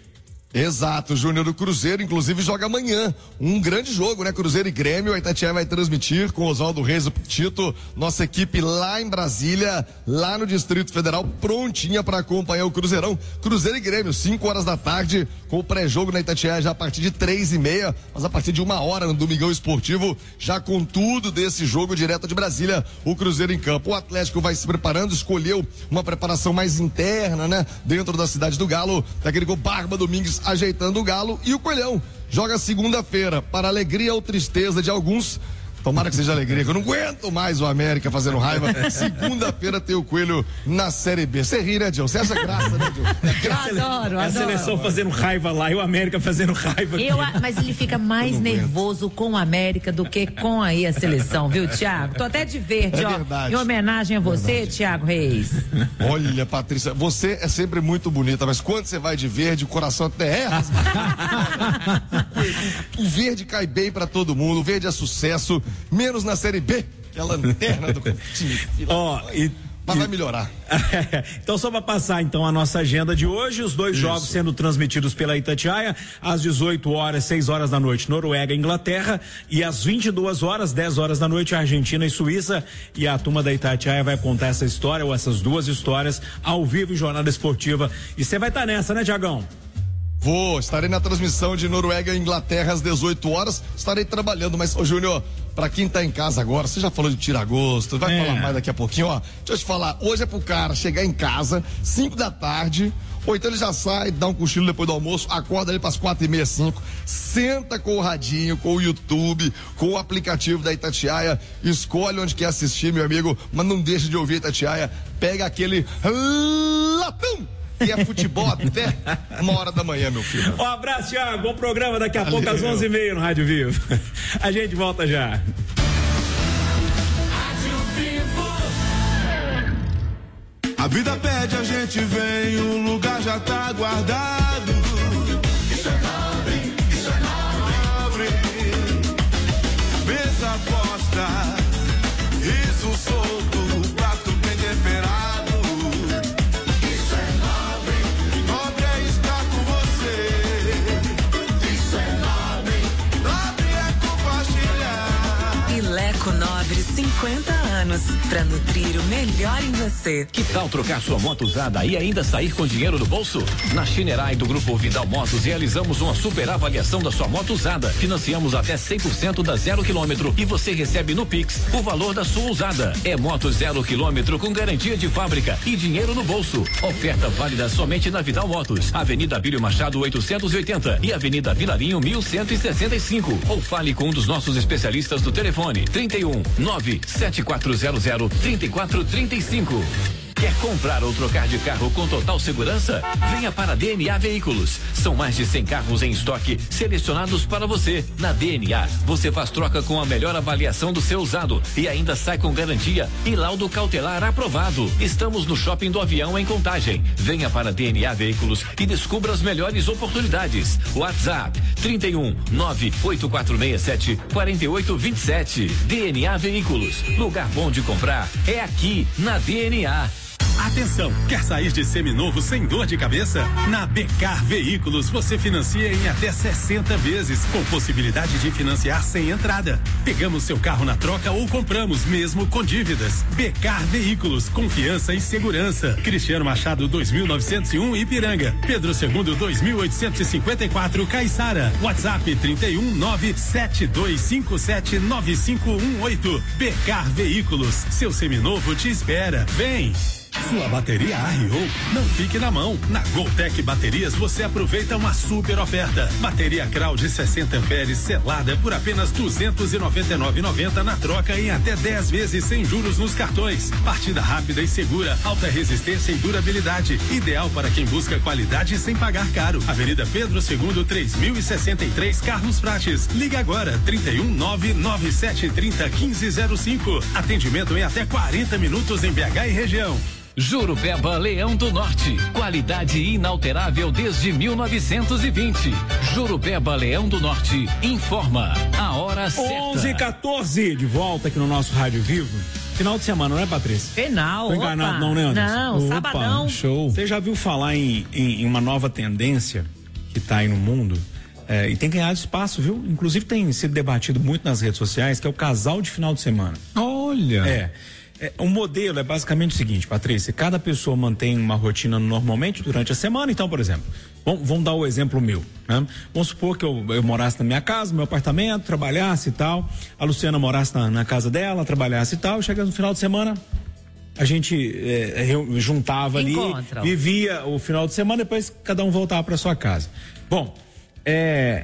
Exato, Júnior, do Cruzeiro, inclusive joga amanhã, um grande jogo, né? Cruzeiro e Grêmio, a Itatiaia vai transmitir com Oswaldo Reis, o Tito, nossa equipe lá em Brasília, lá no Distrito Federal, prontinha para acompanhar o Cruzeirão. Cruzeiro e Grêmio, cinco horas da tarde, com o pré-jogo na Itatiaia já a partir de três e meia, mas a partir de uma hora no Domingão Esportivo, já com tudo desse jogo direto de Brasília, o Cruzeiro em campo. O Atlético vai se preparando, escolheu uma preparação mais interna, né? Dentro da cidade do Galo, técnico Barba Domingues ajeitando o Galo, e o Coelhão joga segunda-feira, para alegria ou tristeza de alguns. Tomara que seja alegria, que eu não aguento mais o América fazendo raiva. Segunda-feira tem o Coelho na Série B. Você ri, né, Diogo? Você acha graça, né, Diogo? Eu adoro, adoro. A seleção fazendo raiva lá e o América fazendo raiva aqui. Eu, mas ele fica mais nervoso com o América do que com aí a seleção, viu, Thiago? Tô até de verde, é ó. Verdade. Em homenagem a você, verdade. Thiago Reis. Olha, Patrícia, você é sempre muito bonita, mas quando você vai de verde, o coração até erra. O verde cai bem pra todo mundo, o verde é sucesso, menos na Série B, que é a lanterna do time. Ó, e mas vai melhorar. Então, só para passar então a nossa agenda de hoje, os dois Isso. jogos sendo transmitidos pela Itatiaia, às dezoito horas, seis horas da noite, Noruega e Inglaterra, e às vinte e duas horas, dez horas da noite, Argentina e Suíça, e a turma da Itatiaia vai contar essa história, ou essas duas histórias, ao vivo em jornada esportiva. E você vai estar tá nessa, né, Tiagão? Vou, estarei na transmissão de Noruega e Inglaterra às dezoito horas, estarei trabalhando, mas, ô Júnior, pra quem tá em casa agora, você já falou de tira-gosto, vai é. falar mais daqui a pouquinho, ó, deixa eu te falar, hoje é pro cara chegar em casa, cinco da tarde, ou então ele já sai, dá um cochilo depois do almoço, acorda ali pras quatro e meia, cinco, senta com o radinho, com o YouTube, com o aplicativo da Itatiaia, escolhe onde quer assistir, meu amigo, mas não deixa de ouvir a Itatiaia, pega aquele latão, e é futebol até uma hora da manhã, meu filho. Um abraço, Thiago. Bom programa daqui a Valeu. pouco às onze e meia no Rádio Vivo. A gente volta já. A vida pede, a gente vem, o lugar já tá guardado. Isso é nobre, isso é nobre. Mesa posta, riso solto, prato bem temperado. Leco Nobre, cinquenta anos, pra nutrir o melhor em você. Que tal trocar sua moto usada e ainda sair com dinheiro no bolso? Na Chinerai do Grupo Vidal Motos realizamos uma super avaliação da sua moto usada. Financiamos até cem por cento da zero quilômetro e você recebe no Pix o valor da sua usada. É moto zero quilômetro com garantia de fábrica e dinheiro no bolso. Oferta válida somente na Vidal Motos, Avenida Abílio Machado oitocentos e oitenta e Avenida Vilarinho mil cento e sessenta e cinco. Ou fale com um dos nossos especialistas do telefone trinta e um, nove sete quatro zero zero, trinta e quatro trinta e cinco. Quer comprar ou trocar de carro com total segurança? Venha para a D N A Veículos. São mais de cem carros em estoque selecionados para você. Na D N A, você faz troca com a melhor avaliação do seu usado e ainda sai com garantia e laudo cautelar aprovado. Estamos no Shopping do Avião em Contagem. Venha para a D N A Veículos e descubra as melhores oportunidades. WhatsApp trinta e um, nove oito quatro seis sete, quatro oito dois sete. D N A Veículos. Lugar bom de comprar é aqui na D N A. Atenção, quer sair de seminovo sem dor de cabeça? Na Becar Veículos você financia em até sessenta vezes, com possibilidade de financiar sem entrada. Pegamos seu carro na troca ou compramos mesmo com dívidas. Becar Veículos, confiança e segurança. Cristiano Machado dois mil novecentos e um Ipiranga. Pedro segundo dois mil oitocentos e cinquenta e quatro Caiçara. WhatsApp trinta e um, nove sete dois cinco sete, nove cinco um oito. Becar Veículos, seu seminovo te espera. Vem! Sua bateria arriou? Não fique na mão. Na Goltec Baterias você aproveita uma super oferta. Bateria Crau de sessenta amperes selada por apenas duzentos e noventa e nove reais e noventa centavos na troca em até dez vezes sem juros nos cartões. Partida rápida e segura, alta resistência e durabilidade. Ideal para quem busca qualidade sem pagar caro. Avenida Pedro segundo, três mil e sessenta e três, Carlos Prates. Liga agora, trinta e um, nove nove sete trinta, quinze zero cinco. Atendimento em até quarenta minutos em B H e região. Jurupeba Leão do Norte, qualidade inalterável desde mil novecentos e vinte. Jurupeba Leão do Norte informa a hora certa. onze e quatorze, de volta aqui no nosso Rádio Vivo. Final de semana, não é, Patrícia? Final, Tô enganado, não, né, Anderson? Não, Opa, sabadão. Show. Você já viu falar em, em, em uma nova tendência que está aí no mundo, é, e tem ganhado espaço, viu? Inclusive tem sido debatido muito nas redes sociais, que é o casal de final de semana. Olha! É. É, o modelo é basicamente o seguinte, Patrícia, cada pessoa mantém uma rotina normalmente durante a semana. Então, por exemplo, vamos, vamos dar o exemplo meu, né? Vamos supor que eu, eu morasse na minha casa, no meu apartamento, trabalhasse e tal, a Luciana morasse na, na casa dela, trabalhasse e tal, chega no final de semana, a gente é, juntava Encontram. ali, vivia o final de semana, depois cada um voltava para sua casa. Bom, é...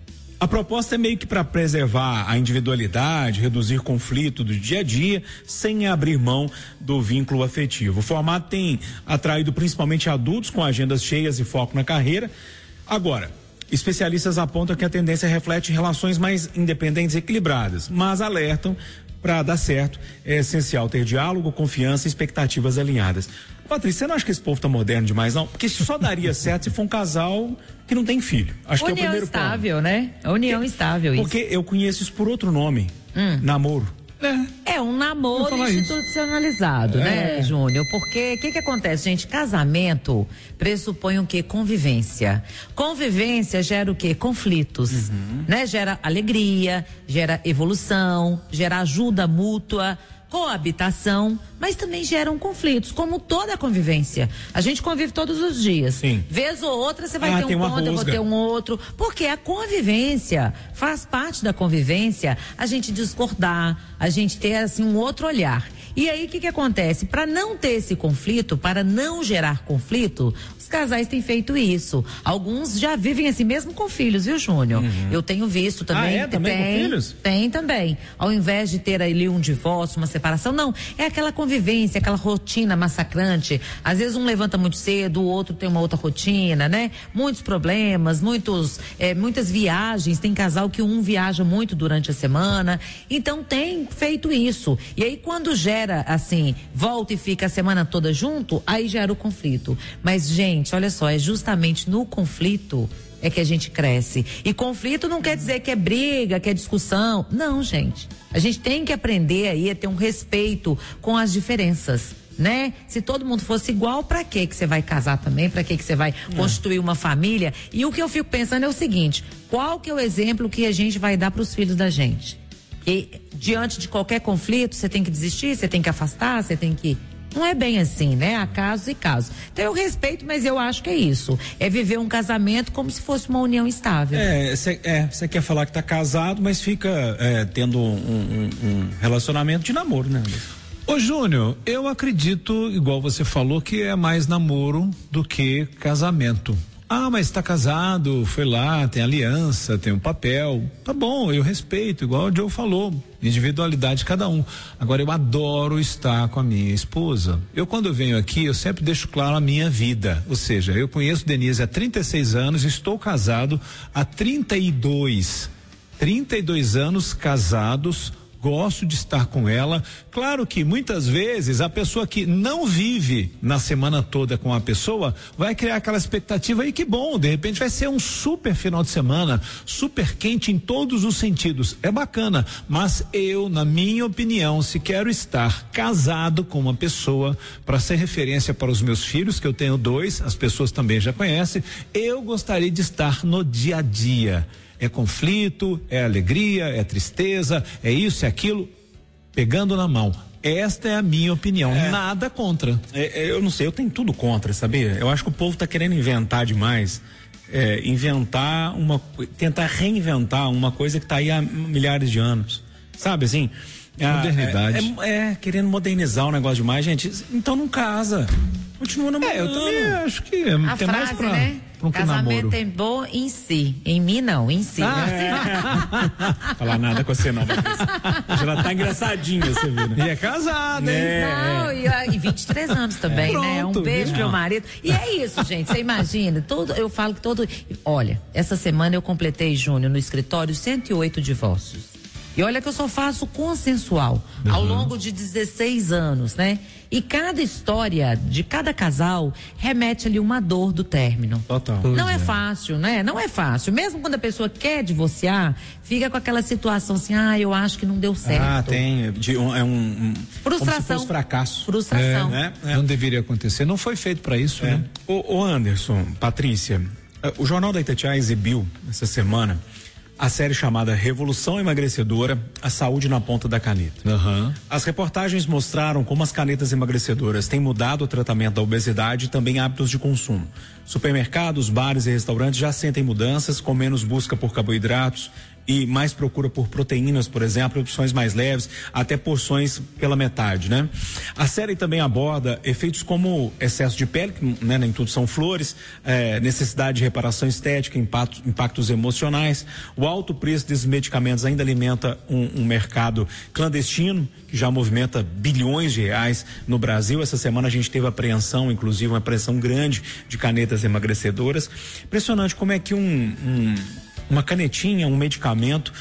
a proposta é meio que para preservar a individualidade, reduzir conflito do dia a dia, sem abrir mão do vínculo afetivo. O formato tem atraído principalmente adultos com agendas cheias e foco na carreira. Agora, especialistas apontam que a tendência reflete relações mais independentes e equilibradas, mas alertam: para dar certo, é essencial ter diálogo, confiança e expectativas alinhadas. Patrícia, você não acha que esse povo tá moderno demais, não? Porque só daria certo se for um casal que não tem filho. Acho que é o primeiro ponto. União estável, né? A união estável, isso. Porque eu conheço isso por outro nome. Hum. Namoro. É, é um namoro institucionalizado, isso. né, É. Júnior? Porque o que que acontece, gente? Casamento pressupõe o quê? Convivência. Convivência gera o quê? Conflitos, Uhum. né? Gera alegria, gera evolução, gera ajuda mútua, coabitação, mas também geram conflitos, como toda a convivência. A gente convive todos os dias. Sim. Vez ou outra você vai Ah, ter tem um uma ponto, eu vou rusga. ter um outro, porque a convivência faz parte da convivência, a gente discordar, a gente ter assim um outro olhar. E aí o que que acontece? Para não ter esse conflito, para não gerar conflito, os casais têm feito isso. Alguns já vivem assim mesmo com filhos, viu, Júnior? Uhum. Eu tenho visto também. Ah, é? Também com tem, filhos? Tem também. Ao invés de ter ali um divórcio, uma separação, não. É aquela convivência, aquela rotina massacrante. Às vezes um levanta muito cedo, o outro tem uma outra rotina, né? Muitos problemas, muitos, é, muitas viagens. Tem casal que um viaja muito durante a semana. Então tem feito isso. E aí quando gera assim, volta e fica a semana toda junto, aí gera o conflito. Mas, gente, olha só, é justamente no conflito é que a gente cresce. E conflito não quer dizer que é briga, que é discussão. Não, gente. A gente tem que aprender aí a ter um respeito com as diferenças, né? Se todo mundo fosse igual, pra que que você vai casar também? Pra que que você vai É. constituir uma família? E o que eu fico pensando é o seguinte: qual que é o exemplo que a gente vai dar pros filhos da gente? E diante de qualquer conflito, você tem que desistir, você tem que afastar, você tem que... Não é bem assim, né? Há casos e casos. Então eu respeito, mas eu acho que é isso. É viver um casamento como se fosse uma união estável. É, você é, cê quer falar que tá casado, mas fica é, tendo um, um- um relacionamento de namoro, né? Ô Júnior, eu acredito, igual você falou, que é mais namoro do que casamento. Ah, mas tá casado, foi lá, tem aliança, tem um papel. Tá bom, eu respeito, igual o Joe falou, individualidade de cada um. Agora, eu adoro estar com a minha esposa. Eu, quando eu venho aqui, eu sempre deixo claro a minha vida. Ou seja, eu conheço Denise há trinta e seis anos, estou casado há trinta e dois. trinta e dois anos casados. Gosto de estar com ela. Claro que muitas vezes a pessoa que não vive na semana toda com a pessoa vai criar aquela expectativa aí, que bom, de repente vai ser um super final de semana, super quente em todos os sentidos. É bacana, mas eu, na minha opinião, se quero estar casado com uma pessoa para ser referência para os meus filhos, que eu tenho dois, as pessoas também já conhecem, eu gostaria de estar no dia a dia. É conflito, é alegria, é tristeza, é isso, é aquilo, pegando na mão. Esta é a minha opinião, É. nada contra. É, é, eu não sei, eu tenho tudo contra, sabia? Eu acho que o povo tá querendo inventar demais, é, inventar uma, tentar reinventar uma coisa que tá aí há milhares de anos, sabe assim? Ah, Modernidade. É, é, é, querendo modernizar o negócio demais, gente, então não casa, continua namorando. É, eu também acho que A tem frase, mais pra, né? pra um que Casamento namoro. é bom em si, em mim não, em si. Ah, Falar nada com você não, Patrícia. Ela tá engraçadinha, você viu, né? E é casada, hein? Não, e, ah, e vinte e três anos também, É. né? Um Pronto, beijo viu? pro meu marido. E é isso, gente, você imagina, todo, eu falo que todo... Olha, essa semana eu completei, Júnior, no escritório, cento e oito divórcios. E olha que eu só faço consensual, Uhum. ao longo de dezesseis anos, né? E cada história de cada casal remete ali uma dor do término. Total. Não é fácil, né? Não é fácil. Mesmo quando a pessoa quer divorciar, fica com aquela situação assim, ah, eu acho que não deu certo. Ah, tem, de, um, é um, um Frustração. como se fosse fracasso. Frustração. É, né? É. Não deveria acontecer, não foi feito para isso, É. né? Ô, ô Anderson, Patrícia, O Jornal da Itatiaia exibiu essa semana a série chamada Revolução Emagrecedora, a saúde na ponta da caneta. Uhum. As reportagens mostraram como as canetas emagrecedoras têm mudado o tratamento da obesidade e também hábitos de consumo. Supermercados, bares e restaurantes já sentem mudanças, com menos busca por carboidratos e mais procura por proteínas, por exemplo, opções mais leves, até porções pela metade, né? A série também aborda efeitos como excesso de pele, que, né, nem tudo são flores, é, necessidade de reparação estética, impactos, impactos emocionais. O alto preço desses medicamentos ainda alimenta um, um mercado clandestino, que já movimenta bilhões de reais no Brasil. Essa semana a gente teve apreensão, inclusive uma apreensão grande de canetas emagrecedoras. Impressionante como é que um, um uma canetinha, um medicamento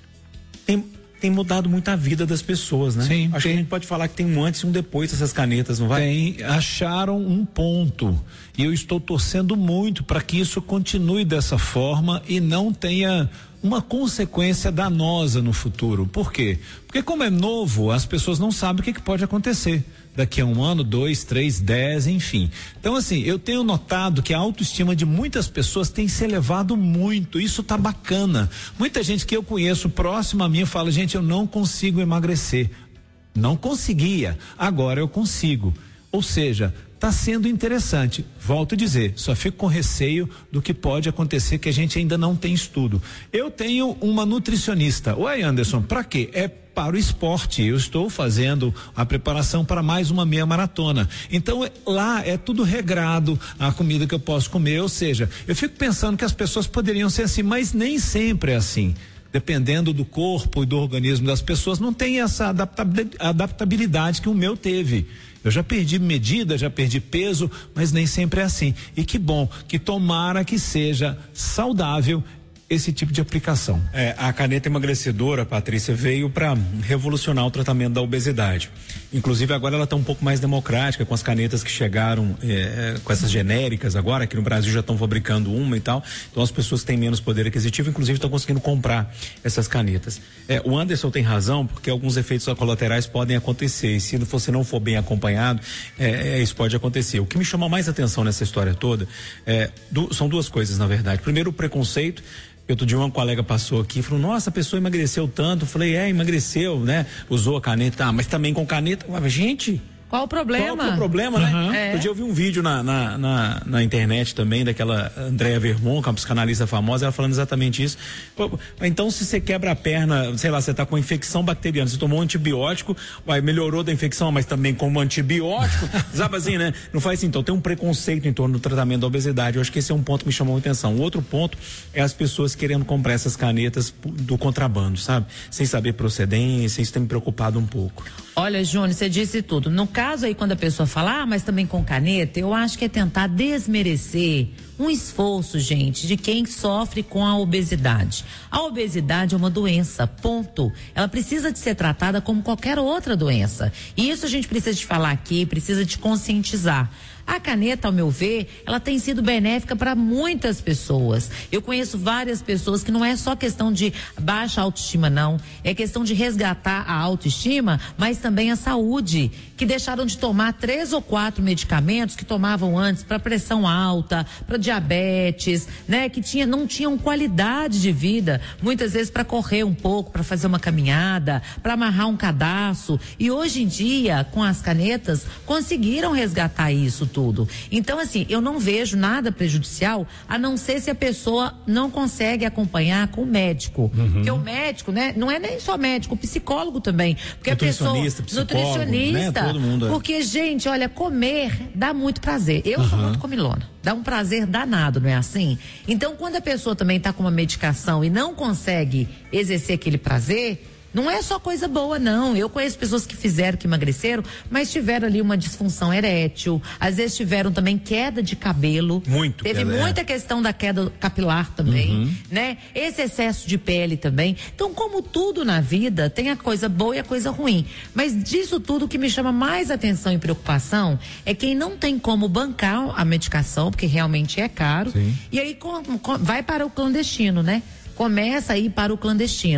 tem, tem mudado muito a vida das pessoas, né? Sim. Acho tem, que a gente pode falar que tem um antes e um depois dessas canetas, não vai? Tem, acharam um ponto e eu estou torcendo muito para que isso continue dessa forma e não tenha uma consequência danosa no futuro. Por quê? Porque como é novo, as pessoas não sabem o que, que pode acontecer daqui a um ano, dois, três, dez, enfim. Então, assim, eu tenho notado que a autoestima de muitas pessoas tem se elevado muito. Isso tá bacana. Muita gente que eu conheço próxima a mim fala, gente, eu não consigo emagrecer. Não conseguia, agora eu consigo. Ou seja, tá sendo interessante. Volto a dizer, só fico com receio do que pode acontecer, que a gente ainda não tem estudo. Eu tenho uma nutricionista. Ué, Anderson, pra quê? É para o esporte. Eu estou fazendo a preparação para mais uma meia maratona. Então, lá é tudo regrado, a comida que eu posso comer, ou seja, eu fico pensando que as pessoas poderiam ser assim, mas nem sempre é assim. Dependendo do corpo e do organismo das pessoas, não tem essa adaptabilidade que o meu teve. Eu já perdi medida, já perdi peso, mas nem sempre é assim. E que bom, que tomara que seja saudável esse tipo de aplicação. É, a caneta emagrecedora, Patrícia, veio para revolucionar o tratamento da obesidade. Inclusive agora ela está um pouco mais democrática, com as canetas que chegaram, é, com essas genéricas agora, aqui no Brasil já estão fabricando uma e tal. Então as pessoas que têm menos poder aquisitivo, inclusive, estão conseguindo comprar essas canetas. É, o Anderson tem razão, porque alguns efeitos colaterais podem acontecer. E se você não for bem acompanhado, é, é, isso pode acontecer. O que me chama mais atenção nessa história toda é, do, são duas coisas, na verdade. Primeiro, o preconceito. Outro dia uma colega passou aqui e falou, nossa, a pessoa emagreceu tanto. Eu falei, é, emagreceu, né? Usou a caneta, ah, mas também com caneta. Eu falei, gente... Qual o problema? Qual que é o problema, né? Uhum. É. Outro dia eu vi um vídeo na, na, na, na internet também, daquela Andréa Vermont, que é uma psicanalista famosa, ela falando exatamente isso. Pô, então, se você quebra a perna, sei lá, você tá com infecção bacteriana, você tomou um antibiótico, vai, melhorou da infecção, mas também com um antibiótico, sabe assim, né? Não faz assim, então tem um preconceito em torno do tratamento da obesidade. Eu acho que esse é um ponto que me chamou a atenção. O outro ponto é as pessoas querendo comprar essas canetas do contrabando, sabe? Sem saber procedência, isso tem me preocupado um pouco. Olha, Júnior, você disse tudo. No caso aí, quando a pessoa fala, ah, mas também com caneta, eu acho que é tentar desmerecer um esforço, gente, de quem sofre com a obesidade. A obesidade é uma doença, ponto. Ela precisa de ser tratada como qualquer outra doença. E isso a gente precisa de falar aqui, precisa de conscientizar. A caneta, ao meu ver, ela tem sido benéfica para muitas pessoas. Eu conheço várias pessoas que não é só questão de baixa autoestima, não. É questão de resgatar a autoestima, mas também a saúde, que deixaram de tomar três ou quatro medicamentos que tomavam antes para pressão alta, para diabetes, né? Que tinha, não tinham qualidade de vida, muitas vezes para correr um pouco, para fazer uma caminhada, para amarrar um cadastro. E hoje em dia, com as canetas, conseguiram resgatar isso tudo. Então, assim, eu não vejo nada prejudicial, a não ser se a pessoa não consegue acompanhar com o médico. Uhum. Porque o médico, né? Não é nem só médico, o psicólogo também. Porque a pessoa, nutricionista, né? Todo mundo é. Porque, gente, olha, comer dá muito prazer. Eu uhum. sou muito comilona. Dá um prazer danado, não é assim? Então, quando a pessoa também está com uma medicação e não consegue exercer aquele prazer, não é só coisa boa, não. Eu conheço pessoas que fizeram, que emagreceram, mas tiveram ali uma disfunção erétil, às vezes tiveram também queda de cabelo. Muito. Teve queda, muita é. questão da queda capilar também, uhum. né? Esse excesso de pele também. Então, como tudo na vida, tem a coisa boa e a coisa ruim. Mas disso tudo, o que me chama mais atenção e preocupação é quem não tem como bancar a medicação, porque realmente é caro, Sim. e aí com, com, vai para o clandestino, né? Começa a ir para o clandestino.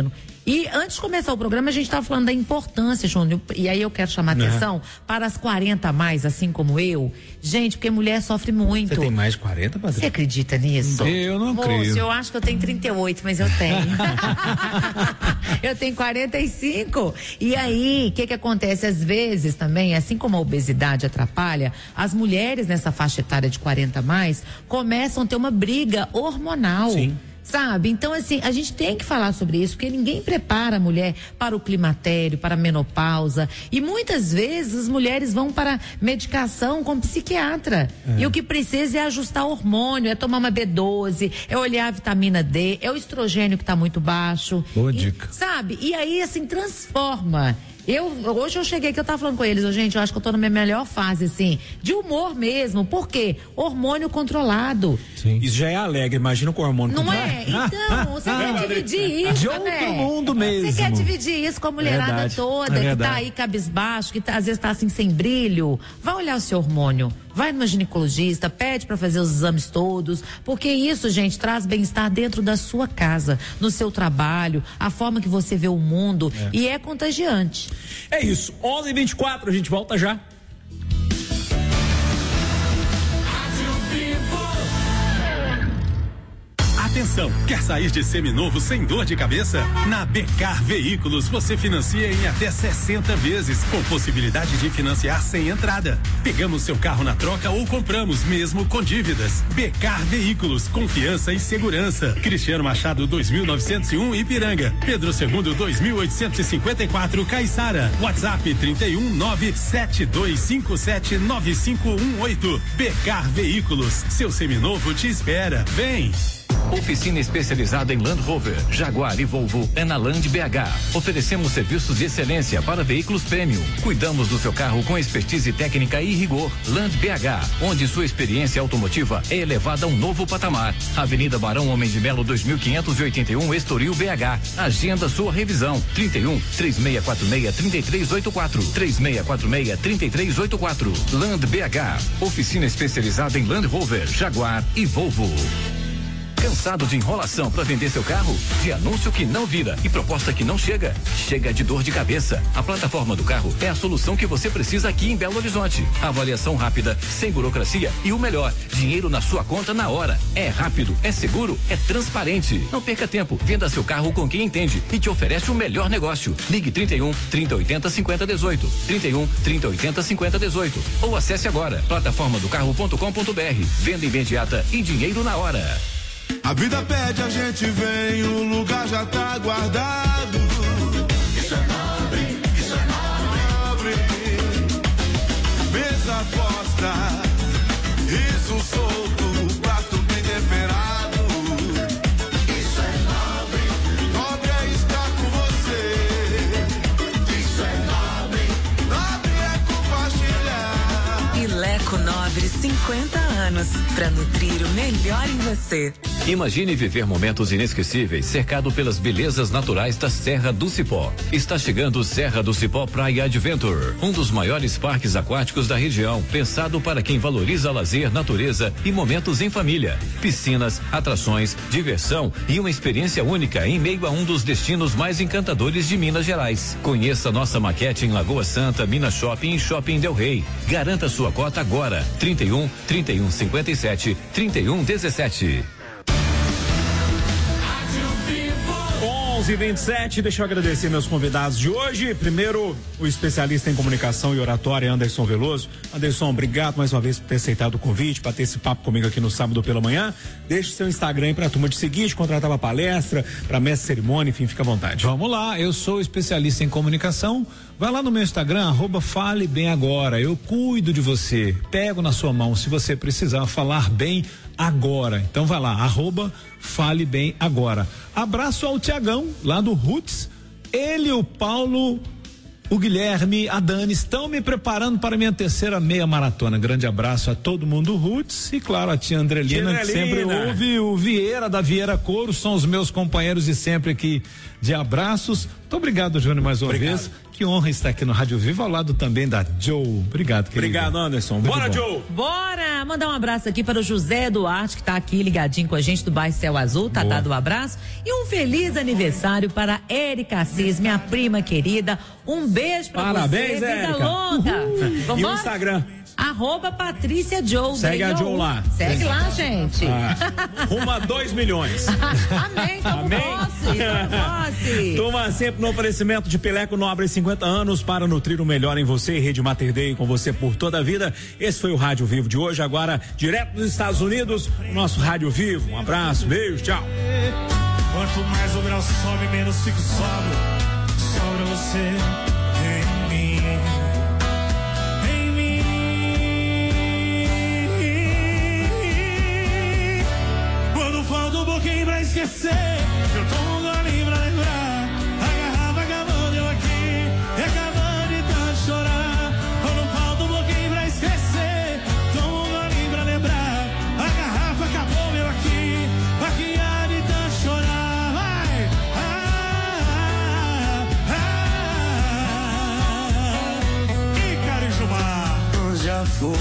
E antes de começar o programa, a gente estava falando da importância, Júnior, e aí eu quero chamar a atenção uhum. para as quarenta a mais, assim como eu. Gente, porque mulher sofre muito. Você tem mais de quarenta, Patrícia? Você acredita nisso? Eu não Moço, acredito. Eu acho que eu tenho trinta e oito, mas eu tenho. Eu tenho quarenta e cinco. E aí, o que que acontece? Às vezes também, assim como a obesidade atrapalha, as mulheres nessa faixa etária de quarenta a mais começam a ter uma briga hormonal. Sim. Sabe? Então, assim, a gente tem que falar sobre isso, porque ninguém prepara a mulher para o climatério, para a menopausa. E muitas vezes as mulheres vão para medicação com psiquiatra. É. E o que precisa é ajustar o hormônio, é tomar uma B doze, é olhar a vitamina D, é o estrogênio que está muito baixo. Boa e, dica. Sabe? E aí, assim, transforma. Eu, hoje eu cheguei aqui, eu tava falando com eles, oh, gente, eu acho que eu tô na minha melhor fase, assim, de humor mesmo. Por quê? Hormônio controlado. Sim. Isso já é alegre, imagina com o hormônio Não controlado. é? Então, você quer dividir isso, de outro né? mundo mesmo. Você quer dividir isso com a mulherada Verdade. toda, É que verdade. tá aí cabisbaixo, que tá, às vezes tá assim sem brilho. Vai olhar o seu hormônio. Vai numa ginecologista, pede para fazer os exames todos, porque isso, gente, traz bem-estar dentro da sua casa, no seu trabalho, a forma que você vê o mundo, É. e é contagiante. É isso, onze e vinte e quatro, a gente volta já. Atenção, quer sair de seminovo sem dor de cabeça? Na Becar Veículos você financia em até sessenta vezes, com possibilidade de financiar sem entrada. Pegamos seu carro na troca ou compramos mesmo com dívidas. Becar Veículos, confiança e segurança. Cristiano Machado dois mil novecentos e um Ipiranga. Pedro segundo dois mil oitocentos e cinquenta e quatro Caiçara. WhatsApp trinta e um nove sete dois cinco sete nove cinco um oito. Becar Veículos, seu seminovo te espera. Vem! Oficina especializada em Land Rover, Jaguar e Volvo é na Land B H. Oferecemos serviços de excelência para veículos premium. Cuidamos do seu carro com expertise técnica e rigor. Land B H, onde sua experiência automotiva é elevada a um novo patamar. Avenida Barão Homem de Melo dois mil quinhentos e oitenta e um, Estoril B H. Agenda sua revisão. trinta e um, três seis quatro seis, três três oito quatro. três seis quatro seis, três três oito quatro. Land B H, oficina especializada em Land Rover, Jaguar e Volvo. Cansado de enrolação para vender seu carro? De anúncio que não vira e proposta que não chega? Chega de dor de cabeça. A plataforma do carro é a solução que você precisa aqui em Belo Horizonte. Avaliação rápida, sem burocracia e o melhor, dinheiro na sua conta na hora. É rápido, é seguro, é transparente. Não perca tempo, venda seu carro com quem entende e te oferece o melhor negócio. Ligue trinta e um, trinta, oitenta, cinquenta, dezoito. trinta e um, trinta, oitenta, cinquenta, dezoito. Ou acesse agora plataforma do carro ponto com ponto br. Venda imediata e dinheiro na hora. A vida pede, a gente vem, o lugar já tá guardado. Isso é nobre, isso é nobre. Mesa posta, riso solto, prato bem temperado. Isso é nobre, nobre é estar com você. Isso é nobre, nobre é compartilhar. E Leco Nobre, cinquenta anos, pra nutrir o melhor em você. Imagine viver momentos inesquecíveis cercado pelas belezas naturais da Serra do Cipó. Está chegando Serra do Cipó Praia Adventure, um dos maiores parques aquáticos da região, pensado para quem valoriza lazer, natureza e momentos em família. Piscinas, atrações, diversão e uma experiência única em meio a um dos destinos mais encantadores de Minas Gerais. Conheça nossa maquete em Lagoa Santa, Minas Shopping e Shopping Del Rey. Garanta sua cota agora. trinta e um, trinta e um, cinquenta e sete, trinta e um, dezessete. onze e vinte e sete, deixa eu agradecer meus convidados de hoje. Primeiro, o especialista em comunicação e oratória, Anderson Veloso. Anderson, obrigado mais uma vez por ter aceitado o convite, para ter esse papo comigo aqui no sábado pela manhã. Deixe seu Instagram aí pra turma de seguinte, contratar uma palestra, pra mestre cerimônia, enfim, fica à vontade. Vamos lá, eu sou especialista em comunicação. Vai lá no meu Instagram, arroba Fale Bem Agora. Eu cuido de você, pego na sua mão se você precisar falar bem agora. Então vai lá, arroba Fale Bem Agora. Abraço ao Tiagão, lá do Roots. Ele, o Paulo, o Guilherme, a Dani estão me preparando para minha terceira meia maratona. Grande abraço a todo mundo do Roots e claro a tia Andrelina, que sempre ouve, o Vieira da Vieira Couro, são os meus companheiros e sempre aqui de abraços. Muito obrigado, Júnior, mais uma obrigado. vez. Que honra estar aqui no Rádio Vivo, ao lado também da Joe. Obrigado, querido. Obrigado, Anderson. Muito Bora, bom. Joe! Bora! Mandar um abraço aqui para o José Duarte, que está aqui ligadinho com a gente do bairro Céu Azul. Tá dado um abraço. E um feliz aniversário para a Érica Assis, minha prima querida. Um beijo pra Parabéns, você. Érica. Vida longa. Vamos E o Instagram? Arroba Patrícia Joe. Segue a Joe lá. Segue lá, gente. Ah, rumo a dois milhões. Amém, tamo Amém? posse, tamo posse. Turma, sempre no oferecimento de Pileco Nobre, cinquenta anos para nutrir o melhor em você. Rede Mater Dei com você por toda a vida. Esse foi o Rádio Vivo de hoje. Agora, direto dos Estados Unidos, o nosso Rádio Vivo. Um abraço, beijo, tchau. Quanto mais o grau sobe, menos fico sóbrio. Sobra você em mim. Em mim. Quando falta um pouquinho pra esquecer, eu tomo um golinho pra lembrar. A garrafa acabando, eu aqui, e acabando de tanto chorar. Quando falta um pouquinho pra esquecer, tomo um golinho pra lembrar. A garrafa acabou, eu aqui, aqui há de tanto chorar. Vai! Ah, ah, ah. E Carijumar já foi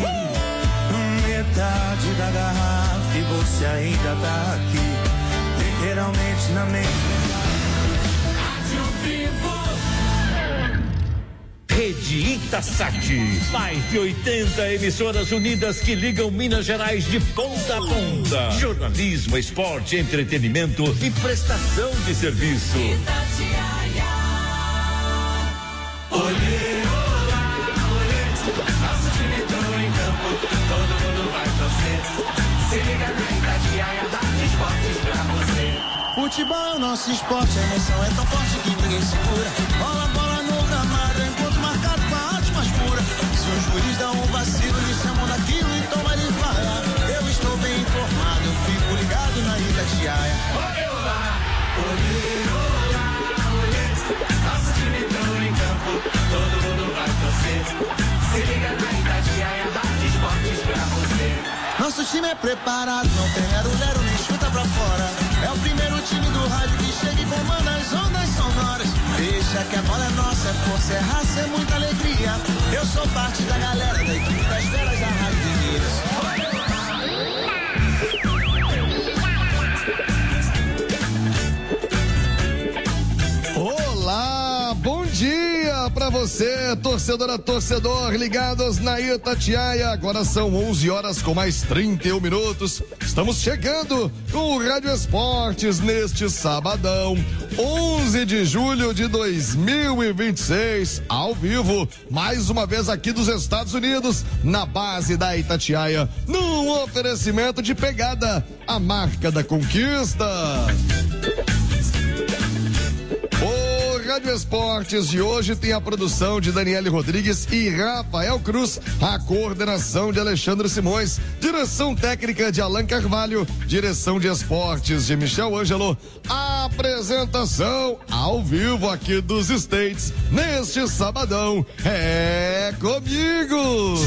metade da garrafa e você ainda tá aqui, literalmente na mente. Rádio Vivo. Rede Itasat, mais de oitenta emissoras unidas que ligam Minas Gerais de ponta a ponta. Jornalismo, esporte, entretenimento e prestação de serviço. Olê, olá, olê, nosso time entrou em campo, todo mundo vai torcer. Se liga na Itatiaia, dá esportes pra você. Futebol é o nosso esporte, a emoção é tão forte que ninguém segura. Bola a bola no gramado, enquanto marcado com a arte mais pura. Se o juiz dá um vacilo, me chamam daquilo, então vai lhe falar. Eu estou bem informado, eu fico ligado na Itatiaia. Olê, olá, olê, olá, olê, nosso time entrou em campo, todo mundo vai torcer. Se liga na Itatiaia, dá esportes pra você. Nosso time é preparado, não tem lero-lero nem chuta pra fora. É o primeiro time do rádio que chega e comanda as ondas sonoras. Deixa que a bola é nossa, é força, é raça, é muita alegria. Eu sou parte da galera da equipe das velas da Rádio de Minas. Olá, bom dia pra você, torcedora, torcedor, ligados na Itatiaia. Agora são onze horas com mais trinta e um minutos. Estamos chegando com o Rádio Esportes neste sabadão, onze de julho de dois mil e vinte e seis, ao vivo, mais uma vez aqui dos Estados Unidos, na base da Itatiaia, num oferecimento de Pegada, a marca da conquista. Rádio Esportes de hoje tem a produção de Daniele Rodrigues e Rafael Cruz, a coordenação de Alexandre Simões, direção técnica de Alan Carvalho, direção de esportes de Michel Ângelo, apresentação ao vivo aqui dos States, neste sabadão, é comigo!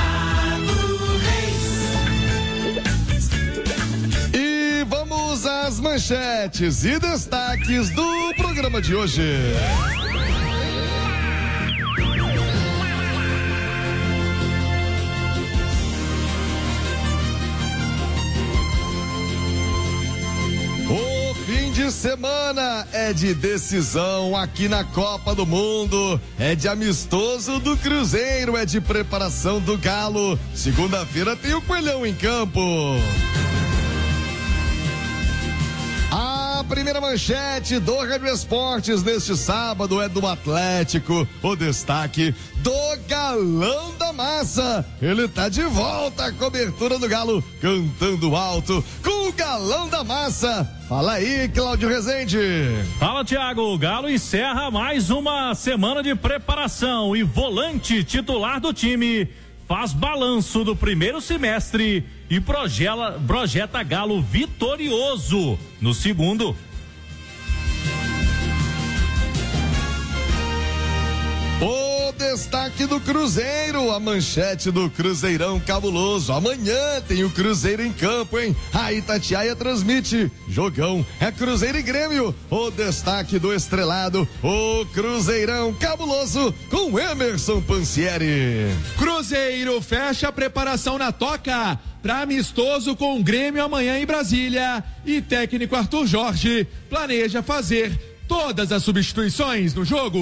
E vamos às manchetes e destaques do programa de hoje. O fim de semana é de decisão aqui na Copa do Mundo, é de amistoso do Cruzeiro, é de preparação do Galo. Segunda-feira tem o Coelhão em campo. A primeira manchete do Rádio Esportes neste sábado é do Atlético. O destaque do Galão da Massa. Ele tá de volta à cobertura do Galo, cantando alto com o Galão da Massa. Fala aí, Cláudio Rezende. Fala, Thiago. O Galo encerra mais uma semana de preparação e volante titular do time faz balanço do primeiro semestre e projeta, projeta Galo vitorioso no segundo. O destaque do Cruzeiro, a manchete do Cruzeirão cabuloso. Amanhã tem o Cruzeiro em campo, hein? A Itatiaia transmite. Jogão é Cruzeiro e Grêmio. O destaque do estrelado, o Cruzeirão cabuloso com Emerson Pansieri. Cruzeiro fecha a preparação na toca para amistoso com o Grêmio amanhã em Brasília. E técnico Arthur Jorge planeja fazer todas as substituições no jogo.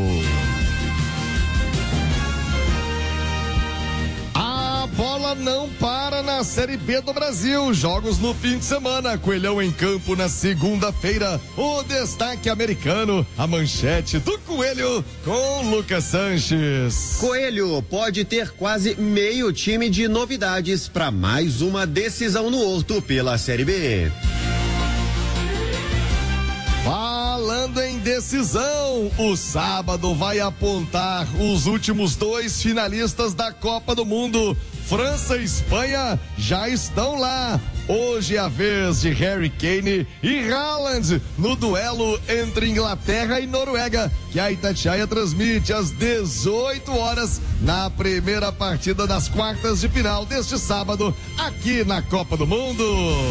A bola não para na Série B do Brasil. Jogos no fim de semana. Coelhão em campo na segunda-feira. O destaque americano. A manchete do Coelho com Lucas Sanches. Coelho pode ter quase meio time de novidades para mais uma decisão no Horto pela Série B. Falando em decisão, o sábado vai apontar os últimos dois finalistas da Copa do Mundo. França e Espanha já estão lá. Hoje é a vez de Harry Kane e Haaland no duelo entre Inglaterra e Noruega, que a Itatiaia transmite às dezoito horas na primeira partida das quartas de final deste sábado aqui na Copa do Mundo.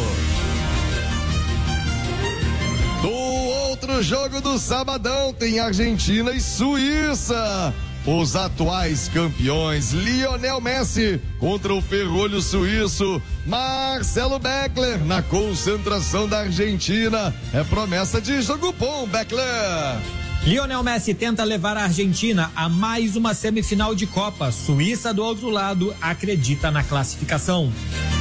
Do outro jogo do sabadão tem Argentina e Suíça. Os atuais campeões Lionel Messi contra o ferrolho suíço Marcelo Beckler na concentração da Argentina. É promessa de jogo bom, Beckler. Lionel Messi tenta levar a Argentina a mais uma semifinal de Copa. Suíça do outro lado acredita na classificação.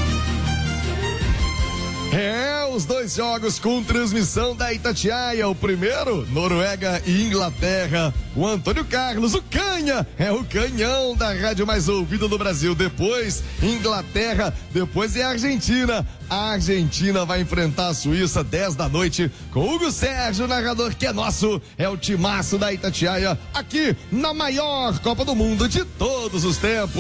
É, os dois jogos com transmissão da Itatiaia. O primeiro, Noruega e Inglaterra. O Antônio Carlos, o Canha, é o canhão da rádio mais ouvida do Brasil. Depois, Inglaterra, depois é Argentina. A Argentina vai enfrentar a Suíça dez da noite com Hugo Sérgio, narrador que é nosso. É o timaço da Itatiaia aqui na maior Copa do Mundo de todos os tempos.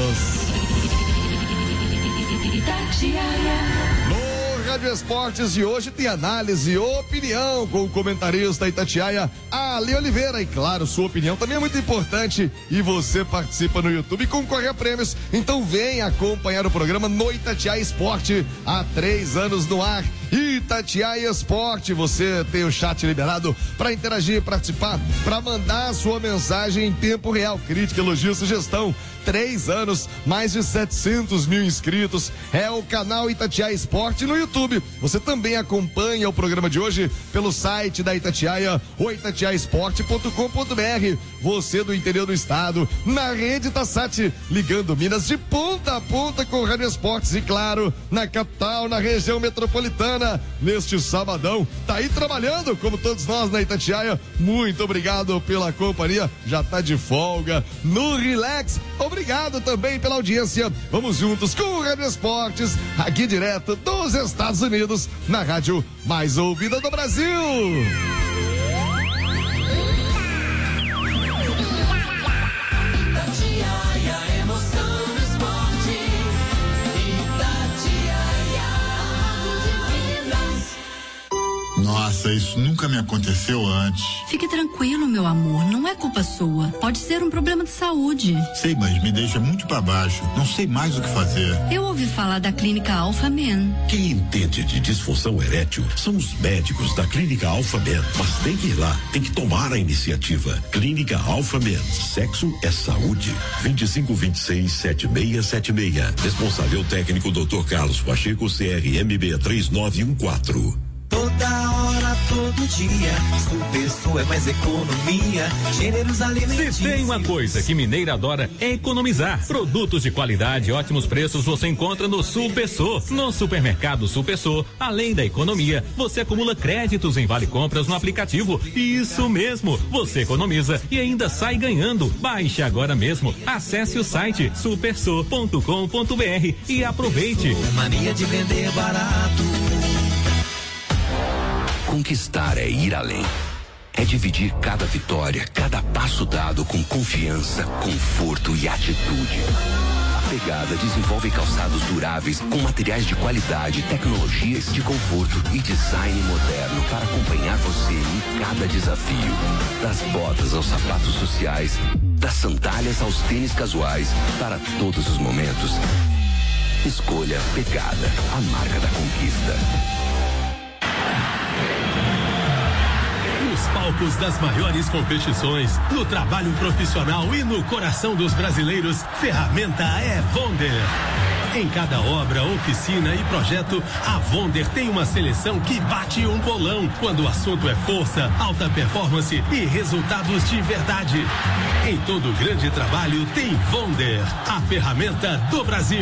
Itatiaia. Rádio Esportes de hoje tem análise e opinião com o comentarista Itatiaia, Ali Oliveira. E claro, sua opinião também é muito importante. E você participa no YouTube e concorre a prêmios. Então vem acompanhar o programa no Itatiaia Esporte. Há três anos no ar. Itatiaia Esporte. Você tem o chat liberado para interagir, participar, para mandar sua mensagem em tempo real. Crítica, elogio, sugestão. Três anos, mais de setecentos mil inscritos. É o canal Itatiaia Esporte no YouTube. Você também acompanha o programa de hoje pelo site da Itatiaia, ou itatiaia esporte ponto com ponto br. Você do interior do estado, na rede Tassat, ligando Minas de ponta a ponta com Rádio Esportes. E claro, na capital, na região metropolitana, neste sabadão, tá aí trabalhando, como todos nós na Itatiaia. Muito obrigado pela companhia. Já tá de folga no Relax. Obrigado também pela audiência. Vamos juntos com o Rádio Esportes, aqui direto dos Estados Unidos, na rádio mais ouvida do Brasil. Itatiaia, emoção do esporte. Itatiaia, de Minas. Nossa, isso nunca me aconteceu antes. Fique tranquilo, meu amor, não é culpa sua. Pode ser um problema de saúde. Sei, mas me deixa muito pra baixo. Não sei mais o que fazer. Eu ouvi falar da Clínica Alpha Men. Quem entende de disfunção erétil são os médicos da Clínica Alpha Men. Mas tem que ir lá, tem que tomar a iniciativa. Clínica Alpha Men. Sexo é saúde. vinte e cinco, vinte e seis, setenta e seis setenta e seis. Responsável técnico doutor Carlos Pacheco, C R M B três nove um quatro. Toda hora, todo dia, Super Sul é mais economia, gêneros alimentícios. Se tem uma coisa que mineiro adora é economizar. Produtos de qualidade e ótimos preços você encontra no Super Sul. No supermercado Super Sul, além da economia, você acumula créditos em Vale Compras no aplicativo. Isso mesmo, você economiza e ainda sai ganhando. Baixe agora mesmo. Acesse o site super sul ponto com ponto br e aproveite. Mania de vender barato. Conquistar é ir além. É dividir cada vitória, cada passo dado com confiança, conforto e atitude. Pegada desenvolve calçados duráveis com materiais de qualidade, tecnologias de conforto e design moderno para acompanhar você em cada desafio. Das botas aos sapatos sociais, das sandálias aos tênis casuais, para todos os momentos. Escolha Pegada, a marca da conquista. Nos palcos das maiores competições, no trabalho profissional e no coração dos brasileiros, ferramenta é Vonder. Em cada obra, oficina e projeto, a Vonder tem uma seleção que bate um bolão quando o assunto é força, alta performance e resultados de verdade. Em todo grande trabalho tem Vonder, a ferramenta do Brasil.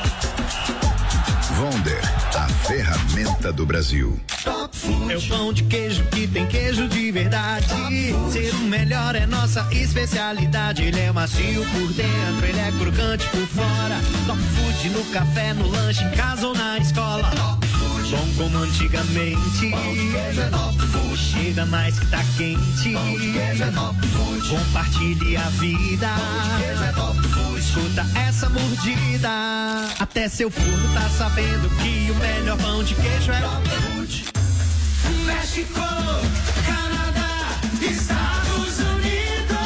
Vonder, a ferramenta do Brasil. É o pão de queijo que tem queijo de verdade. Ser o melhor é nossa especialidade. Ele é macio por dentro, ele é crocante por fora. Top Food no café, no lanche, em casa ou na escola. Bom como antigamente. Chega mais que tá quente. Compartilhe a vida. Escuta essa mordida. Até seu forno tá sabendo que o melhor pão de queijo é Top Food. México, Canadá, Estados Unidos.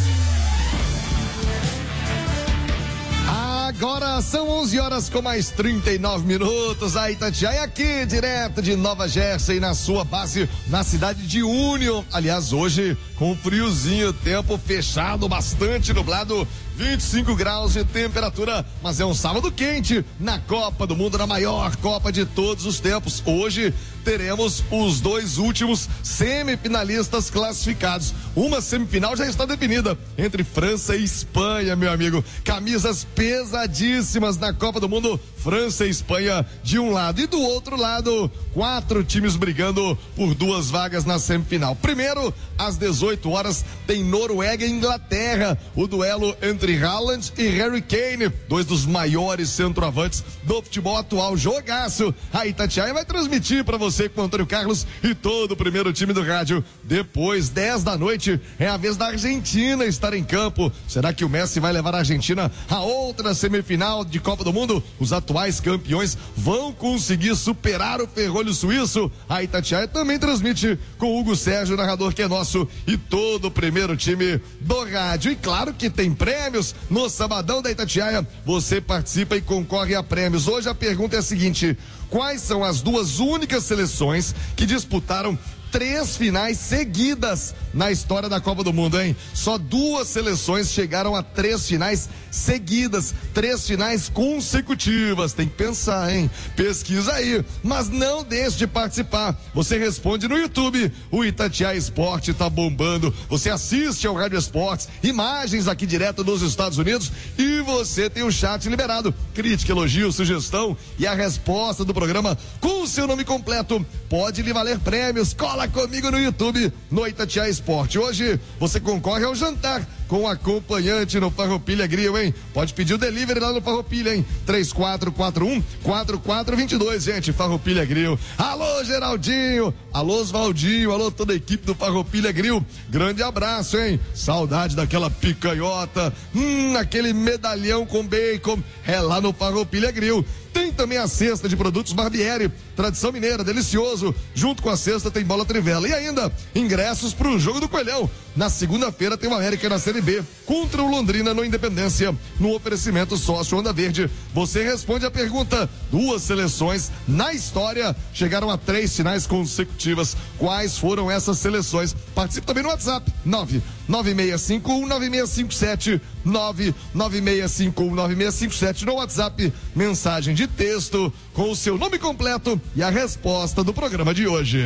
Agora são onze horas com mais trinta e nove minutos. A Itatiaia aqui, direto de Nova Jersey, na sua base, na cidade de Union. Aliás, hoje com friozinho, tempo fechado, bastante nublado. vinte e cinco graus de temperatura, mas é um sábado quente na Copa do Mundo, na maior Copa de todos os tempos. Hoje teremos os dois últimos semifinalistas classificados. Uma semifinal já está definida entre França e Espanha, meu amigo. Camisas pesadíssimas na Copa do Mundo, França e Espanha de um lado, e do outro lado, quatro times brigando por duas vagas na semifinal. Primeiro, às dezoito horas, tem Noruega e Inglaterra, o duelo entre Haaland e Harry Kane, dois dos maiores centroavantes do futebol atual. Jogaço. A Itatiaia vai transmitir para você com o Antônio Carlos e todo o primeiro time do rádio. Depois, dez da noite, é a vez da Argentina estar em campo. Será que o Messi vai levar a Argentina a outra semifinal de Copa do Mundo? Os atuais campeões vão conseguir superar o ferrolho suíço? A Itatiaia também transmite com o Hugo Sérgio, narrador que é nosso, e todo o primeiro time do rádio. E claro que tem prêmios no Sabadão da Itatiaia. Você participa e concorre a prêmios. Hoje a pergunta é a seguinte: quais são as duas únicas seleções que disputaram três finais seguidas na história da Copa do Mundo, hein? Só duas seleções chegaram a três finais seguidas, três finais consecutivas. Tem que pensar, hein? Pesquisa aí, mas não deixe de participar. Você responde no YouTube. O Itatiaia Esporte tá bombando. Você assiste ao Rádio Esportes, imagens aqui direto dos Estados Unidos, e você tem o chat liberado. Crítica, elogio, sugestão e a resposta do programa com o seu nome completo pode lhe valer prêmios. Cola comigo no YouTube, no Itatiaia Esporte. Hoje você concorre ao jantar com acompanhante no Farroupilha Grill, hein? Pode pedir o delivery lá no Farroupilha, hein? três quatro quatro um, quatro quatro dois dois, gente. Farroupilha Grill. Alô, Geraldinho. Alô, Oswaldinho. Alô, toda a equipe do Farroupilha Grill. Grande abraço, hein? Saudade daquela picanhota. Hum, aquele medalhão com bacon. É lá no Farroupilha Grill. Tem também a cesta de produtos Barbieri, tradição mineira, delicioso. Junto com a cesta tem bola trivela. E ainda, ingressos para o Jogo do Coelhão. Na segunda-feira tem o América na Série B contra o Londrina no Independência, no oferecimento sócio Onda Verde. Você responde a pergunta: duas seleções na história chegaram a três finais consecutivas. Quais foram essas seleções? Participe também no WhatsApp: nove nove seis cinco um nove seis cinco sete, nove nove seis cinco um nove seis cinco sete. No WhatsApp, mensagem de texto com o seu nome completo e a resposta do programa de hoje.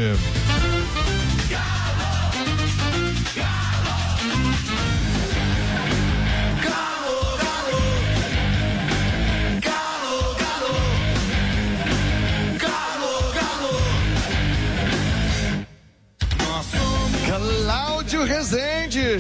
Cláudio Rezende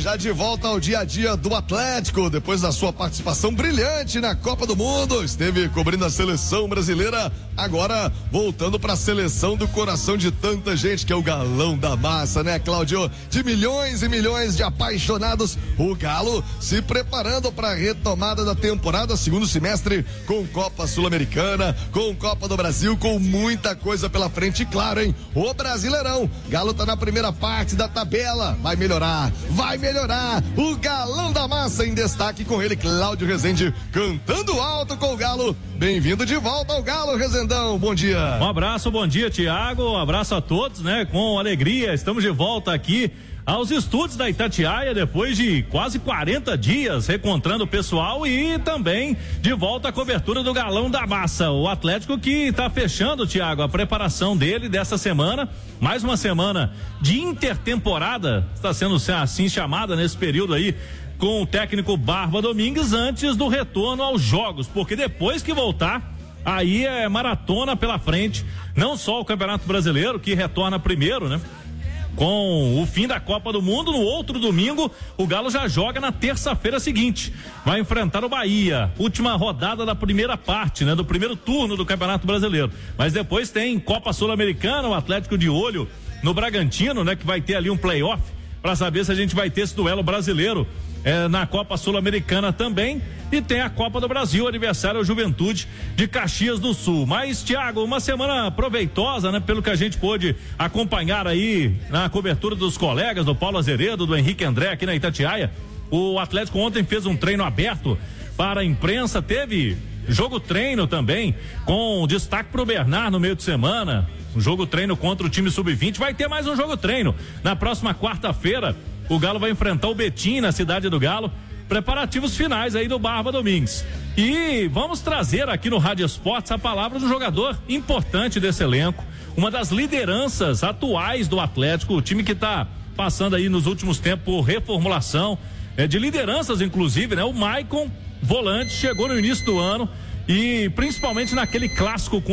já de volta ao dia a dia do Atlético, depois da sua participação brilhante na Copa do Mundo, esteve cobrindo a seleção brasileira, agora voltando para a seleção do coração de tanta gente, que é o Galão da Massa, né, Cláudio? De milhões e milhões de apaixonados, o Galo se preparando para a retomada da temporada, segundo semestre, com Copa Sul-Americana, com Copa do Brasil, com muita coisa pela frente, claro, hein? O Brasileirão, Galo tá na primeira parte da tabela, vai melhorar, vai melhorar, o Galão da Massa em destaque, com ele, Cláudio Rezende, cantando alto com o Galo. Bem-vindo de volta ao Galo, Rezendão, bom dia. Um abraço, bom dia, Tiago, um abraço a todos, né, com alegria, estamos de volta aqui aos estúdios da Itatiaia, depois de quase quarenta dias, reencontrando o pessoal e também de volta à cobertura do Galão da Massa. O Atlético que está fechando, Tiago, a preparação dele dessa semana, mais uma semana de intertemporada, está sendo assim chamada nesse período aí, com o técnico Barba Domingues, antes do retorno aos jogos, porque depois que voltar, aí é maratona pela frente, não só o Campeonato Brasileiro, que retorna primeiro, né? Com o fim da Copa do Mundo, no outro domingo, o Galo já joga na terça-feira seguinte. Vai enfrentar o Bahia, última rodada da primeira parte, né? Do primeiro turno do Campeonato Brasileiro. Mas depois tem Copa Sul-Americana, o Atlético de olho no Bragantino, né? Que vai ter ali um play-off para saber se a gente vai ter esse duelo brasileiro é, na Copa Sul-Americana também. E tem a Copa do Brasil, aniversário Juventude de Caxias do Sul. Mas, Thiago, uma semana proveitosa, né? Pelo que a gente pôde acompanhar aí na cobertura dos colegas, do Paulo Azeredo, do Henrique André aqui na Itatiaia. O Atlético ontem fez um treino aberto para a imprensa, teve jogo treino também, com destaque pro Bernard no meio de semana. Um jogo treino contra o time sub vinte. Vai ter mais um jogo treino na próxima quarta-feira. O Galo vai enfrentar o Betim na cidade do Galo. Preparativos finais aí do Barba Domingues. E vamos trazer aqui no Rádio Esportes a palavra do jogador importante desse elenco, uma das lideranças atuais do Atlético, o time que está passando aí nos últimos tempos por reformulação, é, de lideranças inclusive, né? O Maicon, volante, chegou no início do ano e principalmente naquele clássico com